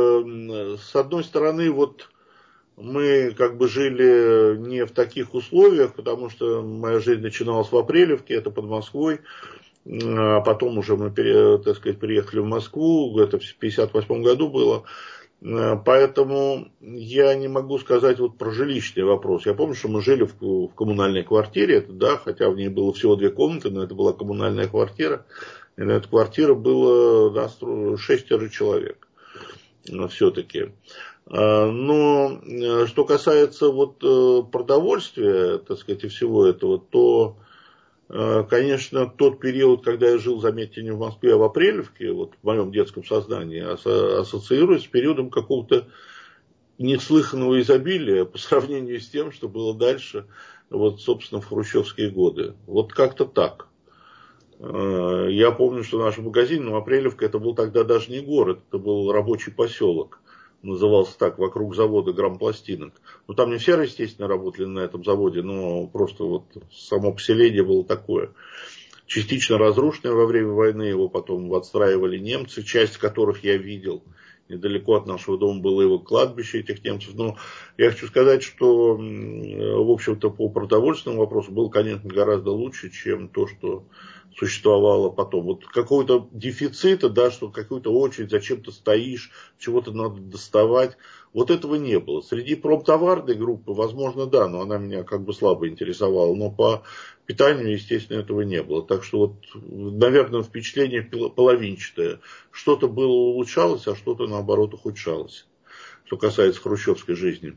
С одной стороны, вот мы как бы жили не в таких условиях, потому что моя жизнь начиналась в Апрелевке, это под Москвой. А потом уже мы, так сказать, приехали в Москву, это в пятьдесят восьмом году было. Поэтому я не могу сказать вот про жилищный вопрос. Я помню, что мы жили в, в коммунальной квартире, это, да, хотя в ней было всего две комнаты, но это была коммунальная квартира. И на эту квартиру было нас шестеро человек все-таки. Но что касается вот продовольствия, так сказать, и всего этого, то, конечно, тот период, когда я жил, заметьте, не в Москве, а в Апрелевке, вот в моем детском сознании, ассоциируюсь с периодом какого-то неслыханного изобилия по сравнению с тем, что было дальше, вот, собственно, в хрущевские годы. Вот как-то так. Я помню, что наш магазин, ну, Апрелевка, это был тогда даже не город, это был рабочий поселок. Назывался так, вокруг завода грампластинок. Ну, там не все, естественно, работали на этом заводе, но просто вот само поселение было такое. Частично разрушенное во время войны, его потом отстраивали немцы, часть которых я видел. Недалеко от нашего дома было его кладбище, этих немцев. Но я хочу сказать, что, в общем-то, по продовольственному вопросу было, конечно, гораздо лучше, чем то, что существовало потом. Вот какого-то дефицита, да, что какую-то очередь, зачем ты стоишь, чего-то надо доставать. Вот этого не было. Среди промтоварной группы, возможно, да, но она меня как бы слабо интересовала. Но по питанию, естественно, этого не было. Так что вот, наверное, впечатление половинчатое. Что-то было улучшалось, а что-то, наоборот, ухудшалось. Что касается хрущевской жизни.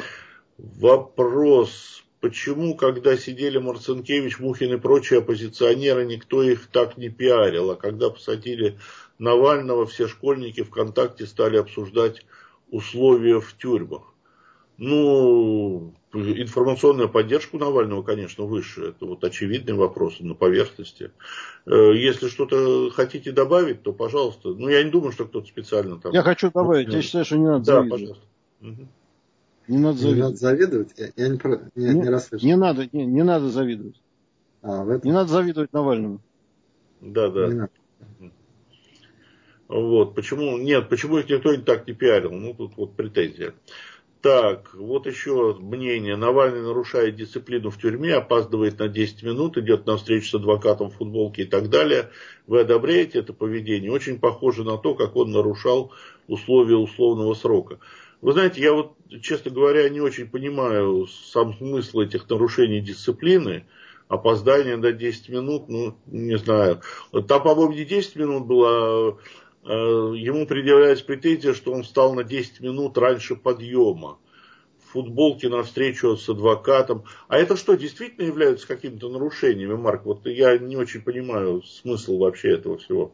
Вопрос. Почему, когда сидели Марцинкевич, Мухин и прочие оппозиционеры, никто их так не пиарил, а когда посадили Навального, все школьники ВКонтакте стали обсуждать условия в тюрьмах? Ну, информационная поддержка Навального, конечно, выше. Это вот очевидный вопрос на поверхности. Если что-то хотите добавить, то пожалуйста. Ну, я не думаю, что кто-то специально там... Я хочу добавить, я считаю, что не надо да, завидовать. пожалуйста. Угу. Не надо завидовать. Не надо завидовать? Я, я не, про... не, не, не расслышал. Не надо, не, не надо завидовать. А, в этом? Не надо завидовать Навальному. Да, да. Не надо. Вот, почему, нет, почему их никто так не пиарил? Ну, тут вот претензия. Так, вот еще мнение. Навальный нарушает дисциплину в тюрьме, опаздывает на десять минут, идет на встречу с адвокатом в футболке и так далее. Вы одобряете это поведение? Очень похоже на то, как он нарушал условия условного срока. Вы знаете, я вот, честно говоря, не очень понимаю сам смысл этих нарушений дисциплины. Опоздание на десять минут, ну, не знаю. Там, по-моему, не десять минут было, а ему предъявляется претензия, что он встал на десять минут раньше подъема. В футболке на встречу с адвокатом. А это что, действительно является какими-то нарушениями, Марк? Вот я не очень понимаю смысл вообще этого всего.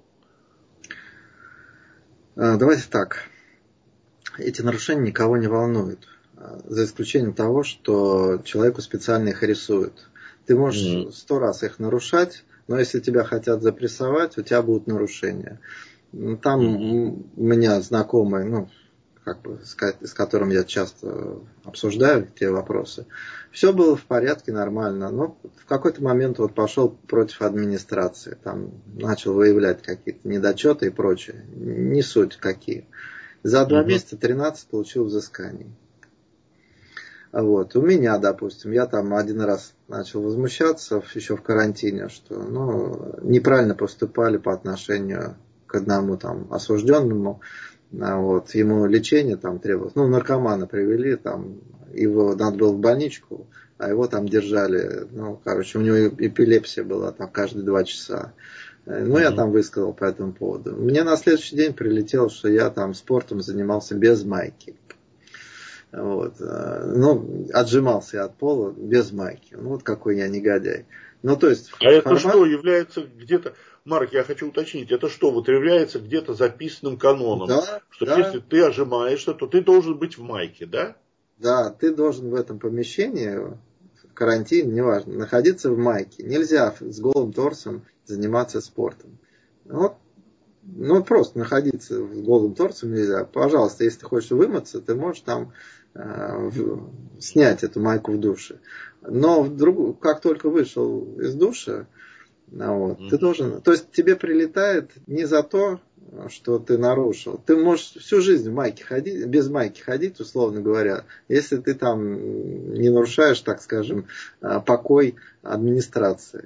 Давайте так. Эти нарушения никого не волнуют. За исключением того, что человеку специально их рисуют. Ты можешь сто раз их нарушать, но если тебя хотят запрессовать, у тебя будут нарушения. Там mm-hmm. у меня знакомый, ну, как бы, с которым я часто обсуждаю те вопросы, все было в порядке, нормально. Но в какой-то момент вот пошел против администрации, там начал выявлять какие-то недочеты и прочее. Не суть какие. За два mm-hmm. месяца тринадцать получил взысканий. Вот. У меня, допустим, я там один раз начал возмущаться, еще в карантине, что ну, неправильно поступали по отношению к одному там осужденному. Вот. Ему лечение там требовалось. Ну, наркомана привели, там, его надо было в больничку, а его там держали. Ну, короче, у него эпилепсия была там каждые два часа. Ну, я там высказал по этому поводу. Мне на следующий день прилетело, что я там спортом занимался без майки. Вот. Ну, отжимался я от пола без майки. Ну, вот какой я негодяй. Ну, то есть, а формат... это что, является где-то... Марк, я хочу уточнить, это что, вот является где-то записанным каноном? Да, что да. Если ты отжимаешься, то ты должен быть в майке, да? Да, ты должен в этом помещении, в карантине, неважно, находиться в майке. Нельзя с голым торсом заниматься спортом. Вот. Ну, просто находиться с голым торсом нельзя. Пожалуйста, если ты хочешь вымыться, ты можешь там э, в, снять эту майку в душе. Но вдруг, как только вышел из душа, вот, mm-hmm. ты должен... То есть тебе прилетает не за то, что ты нарушил. Ты можешь всю жизнь в майке ходить, без майки ходить, условно говоря, если ты там не нарушаешь, так скажем, покой администрации.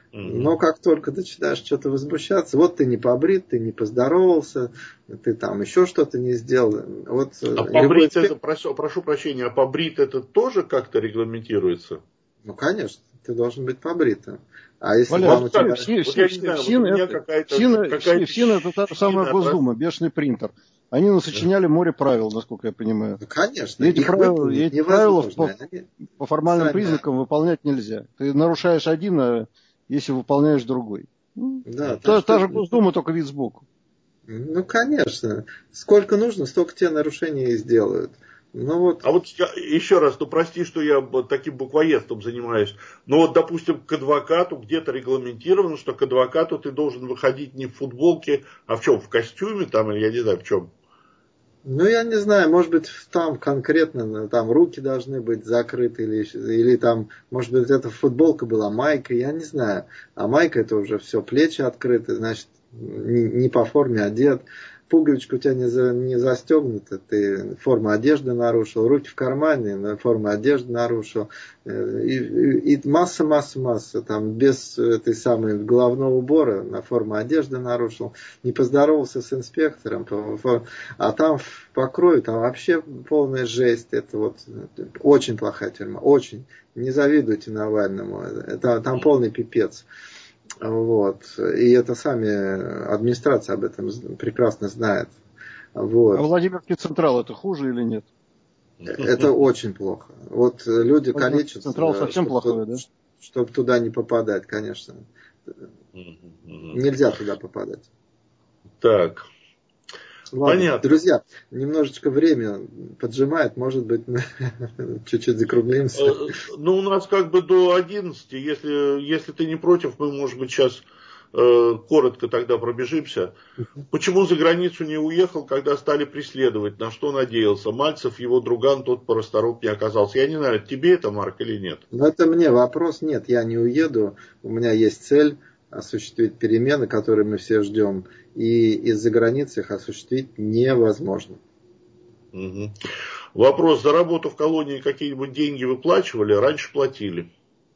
Но как только начинаешь что-то возмущаться, вот ты не побрит, ты не поздоровался, ты там еще что-то не сделал. Вот а побрит это, прошу, прошу прощения, а побрит это тоже как-то регламентируется? Ну, конечно, ты должен быть побритым. А если Валя, там вот у тебя... все, Вот все, я не все, знаю, все, вот у меня это, какая-то... ФСИН, какая-то ФСИН это та же самая щина, Госдума, бешеный принтер. Они насочиняли море правил, насколько я понимаю. Ну, конечно, И эти их правила, и выполнить эти правила невозможно. по, Они по формальным сами... признакам выполнять нельзя. Ты нарушаешь один, а если выполняешь другой. Ну, Да, так та, та что... же Госдума, только вид сбоку. Ну, конечно. Сколько нужно, столько те нарушения и сделают. Ну, вот... А вот еще раз, ну прости, что я таким буквоедством занимаюсь, но вот, допустим, к адвокату где-то регламентировано, что к адвокату ты должен выходить не в футболке, а в чем, в костюме там, или я не знаю, в чем. Ну, я не знаю, может быть, там конкретно, там руки должны быть закрыты, или, или там, может быть, это футболка была, майка, я не знаю. А майка это уже все, плечи открыты, значит, не, не по форме одет. Пуговичка у тебя не, за, не застегнута, ты форму одежды нарушил, руки в кармане, форму одежды нарушил. И, и масса, масса, масса, там, без этой самой головного убора на форму одежды нарушил, не поздоровался с инспектором, а там в покрою, там вообще полная жесть, это вот очень плохая тюрьма, очень, не завидуйте Навальному, это, там полный пипец. Вот. И это сами администрация об этом прекрасно знает. Вот. А Владимирский Централ это хуже или нет? Это очень плохо. Вот люди калечат, Централ совсем плохой, да? чтобы туда не попадать, конечно. Нельзя туда попадать. Так. Ладно, Понятно. друзья, немножечко время поджимает, может быть, мы чуть-чуть закруглимся. Ну, у нас как бы до одиннадцати, если, если ты не против, мы, может быть, сейчас э, коротко тогда пробежимся. Почему за границу не уехал, когда стали преследовать? На что надеялся? Мальцев, его друган, тот порасторопнее оказался. Я не знаю, тебе это, Марк, или нет? Ну, это мне вопрос. Нет, я не уеду. У меня есть цель осуществить перемены, которые мы все ждем. И из-за границы их осуществить невозможно. Угу. Вопрос. За работу в колонии какие-нибудь деньги выплачивали? Раньше платили.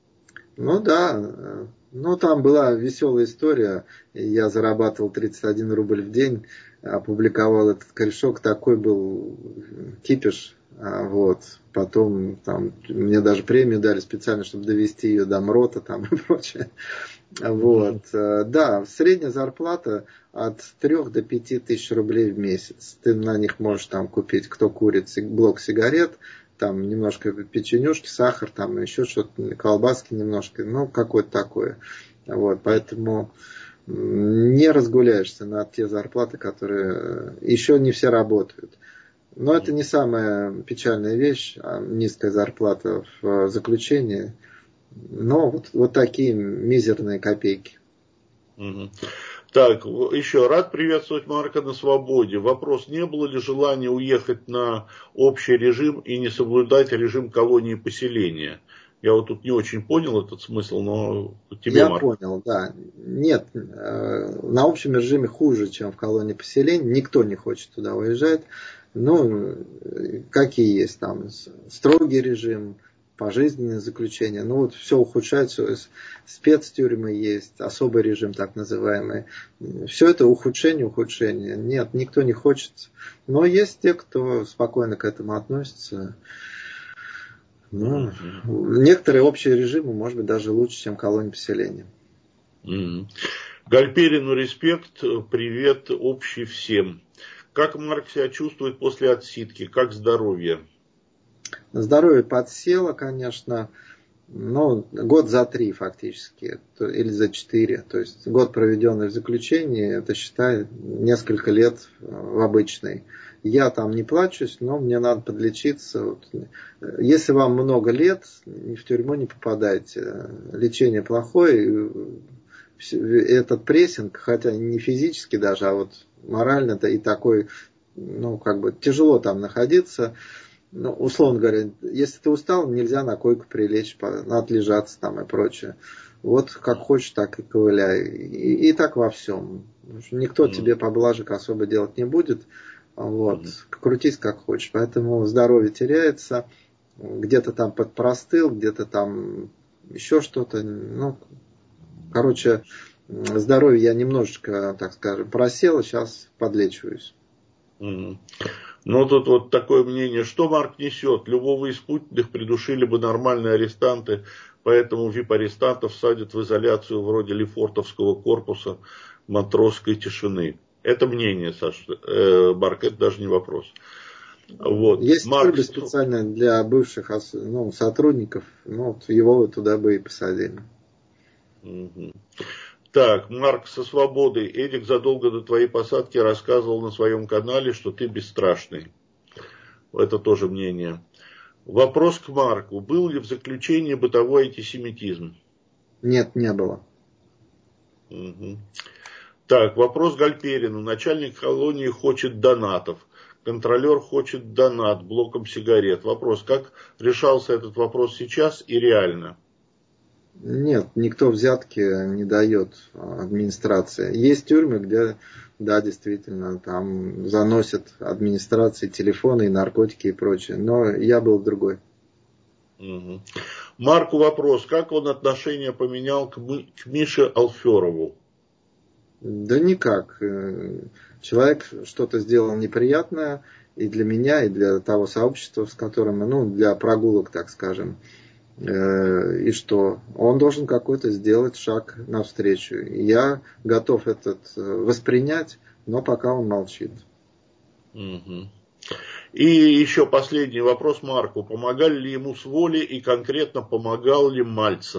Ну да. Ну там была веселая история. Я зарабатывал тридцать один рубль в день. Опубликовал этот корешок. Такой был кипиш. Вот. Потом там, мне даже премию дали специально, чтобы довести ее до МРОТа там, и прочее. Вот. Да, средняя зарплата от трёх до пяти тысяч рублей в месяц. Ты на них можешь там купить, кто курит, блок сигарет, там немножко печенюшки, сахар, там еще что-то, колбаски немножко, ну, какое-то такое. Вот. Поэтому не разгуляешься на те зарплаты, которые еще не все работают. Но это не самая печальная вещь, а низкая зарплата в заключении. Но вот, вот такие мизерные копейки. Угу. Так, еще рад приветствовать Марка на свободе. Вопрос, не было ли желания уехать на общий режим и не соблюдать режим колонии поселения? Я вот тут не очень понял этот смысл, но тебе, Я Марк. понял, да. Нет, на общем режиме хуже, чем в колонии поселения. Никто не хочет туда уезжать. Ну, какие есть там строгий режим, пожизненное заключение. Ну, вот все ухудшается. Спецтюрьмы есть, особый режим так называемый. Все это ухудшение, ухудшение. Нет, никто не хочет. Но есть те, кто спокойно к этому относится. Ну, mm-hmm. Некоторые общие режимы, может быть, даже лучше, чем колония поселения. Mm-hmm. Гальперину респект, привет общий всем. Как Марк себя чувствует после отсидки? Как здоровье? Здоровье подсело, конечно, ну, год за три фактически, или за четыре. То есть год, проведенный в заключении, это, считай, несколько лет в обычной. Я там не плачусь, но мне надо подлечиться. Если вам много лет, в тюрьму не попадайте. Лечение плохое. Этот прессинг, хотя не физически даже, а вот морально-то и такой, ну, как бы тяжело там находиться. Ну, условно говоря, если ты устал, нельзя на койку прилечь, отлежаться там и прочее. Вот как хочешь, так и ковыляй. И, и так во всем. Никто mm. тебе поблажек особо делать не будет. Вот. Mm. Крутись как хочешь. Поэтому здоровье теряется. Где-то там подпростыл, где-то там еще что-то. Ну, Короче, здоровье я немножечко, так скажем, просел, сейчас подлечиваюсь. Mm. Ну, тут вот такое мнение, что Марк несет? Любого из Путиных придушили бы нормальные арестанты, поэтому вип-арестантов садят в изоляцию вроде Лефортовского корпуса матросской тишины. Это мнение, Саша, э, Марк, это даже не вопрос. Вот. Есть Марк... тюрьмы специально для бывших ну, сотрудников, ну, вот его туда бы и посадили. Угу. Так, Марк со свободой. Эдик задолго до твоей посадки рассказывал на своем канале, что ты бесстрашный. Это тоже мнение. Вопрос к Марку. Был ли в заключении бытовой антисемитизм? Нет, не было. Угу. Так, вопрос Гальперину. Начальник колонии хочет донатов. Контролер хочет донат блоком сигарет. Вопрос, как решался этот вопрос сейчас и реально? Нет, никто взятки не дает администрации. Есть тюрьмы, где, да, действительно, там заносят администрации телефоны и наркотики и прочее. Но я был в другой. Угу. Марку вопрос. Как он отношение поменял к, Мы, к Мише Алферову? Да никак. Человек что-то сделал неприятное и для меня, и для того сообщества, с которым, ну, для прогулок, так скажем. И что? Он должен какой-то сделать шаг навстречу. Я готов этот воспринять, но пока он молчит. Угу. И еще последний вопрос Марку. Помогали ли ему с воли и конкретно помогал ли Мальцев?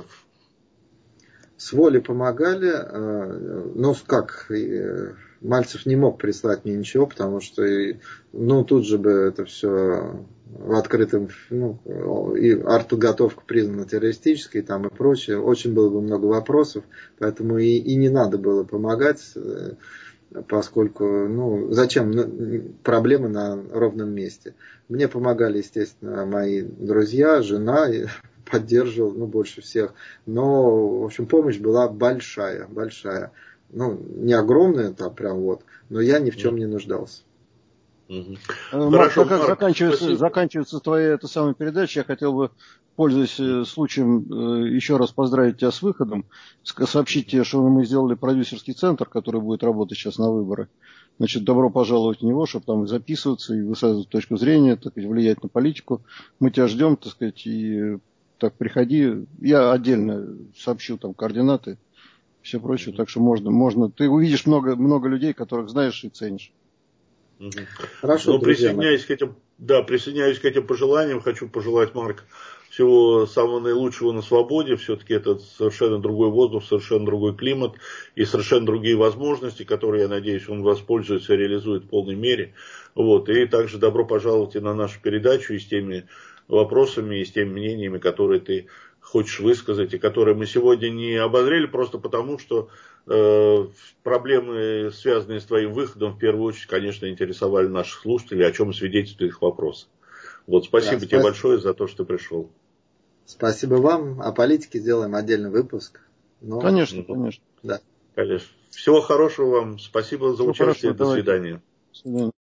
С воли помогали, ну как, Мальцев не мог прислать мне ничего, потому что, ну, тут же бы это все в открытом, ну, и артподготовка признана террористической, там и прочее, очень было бы много вопросов, поэтому и, и не надо было помогать, поскольку, ну, зачем проблемы на ровном месте. Мне помогали, естественно, мои друзья, жена, поддерживал, ну, больше всех. Но, в общем, помощь была большая, большая. Ну, не огромная, там прям вот, но я ни в чем не нуждался. Угу. Марк, так как заканчивается, заканчивается твоя эта самая передача, я хотел бы, пользуясь случаем, еще раз поздравить тебя с выходом, сообщить тебе, что мы сделали продюсерский центр, который будет работать сейчас на выборы. Значит, добро пожаловать в него, чтобы там записываться и высказывать точку зрения, так сказать, влиять на политику. Мы тебя ждем, так сказать, и так приходи. Я отдельно сообщу там координаты, все прочее, так что можно, можно. Ты увидишь много, много людей, которых знаешь и ценишь. Угу. Хорошо, ну, друзья, присоединяюсь к этим, да, присоединяюсь к этим пожеланиям. Хочу пожелать, Марк, всего самого наилучшего на свободе. Все-таки это совершенно другой воздух, совершенно другой климат и совершенно другие возможности, которые, я надеюсь, он воспользуется и реализует в полной мере. Вот. И также добро пожаловать и на нашу передачу и с теми вопросами, и с теми мнениями, которые ты хочешь высказать, и которые мы сегодня не обозрели, просто потому, что э, проблемы, связанные с твоим выходом, в первую очередь, конечно, интересовали наших слушателей, о чем свидетельствуют их вопросы. Вот, спасибо да, тебе спасибо. большое за то, что ты пришел. Спасибо вам. О политике сделаем отдельный выпуск. Но... Конечно, ну, конечно. Да. Конечно. Всего хорошего вам. Спасибо за Всего участие. хорошего, До свидания. До свидания.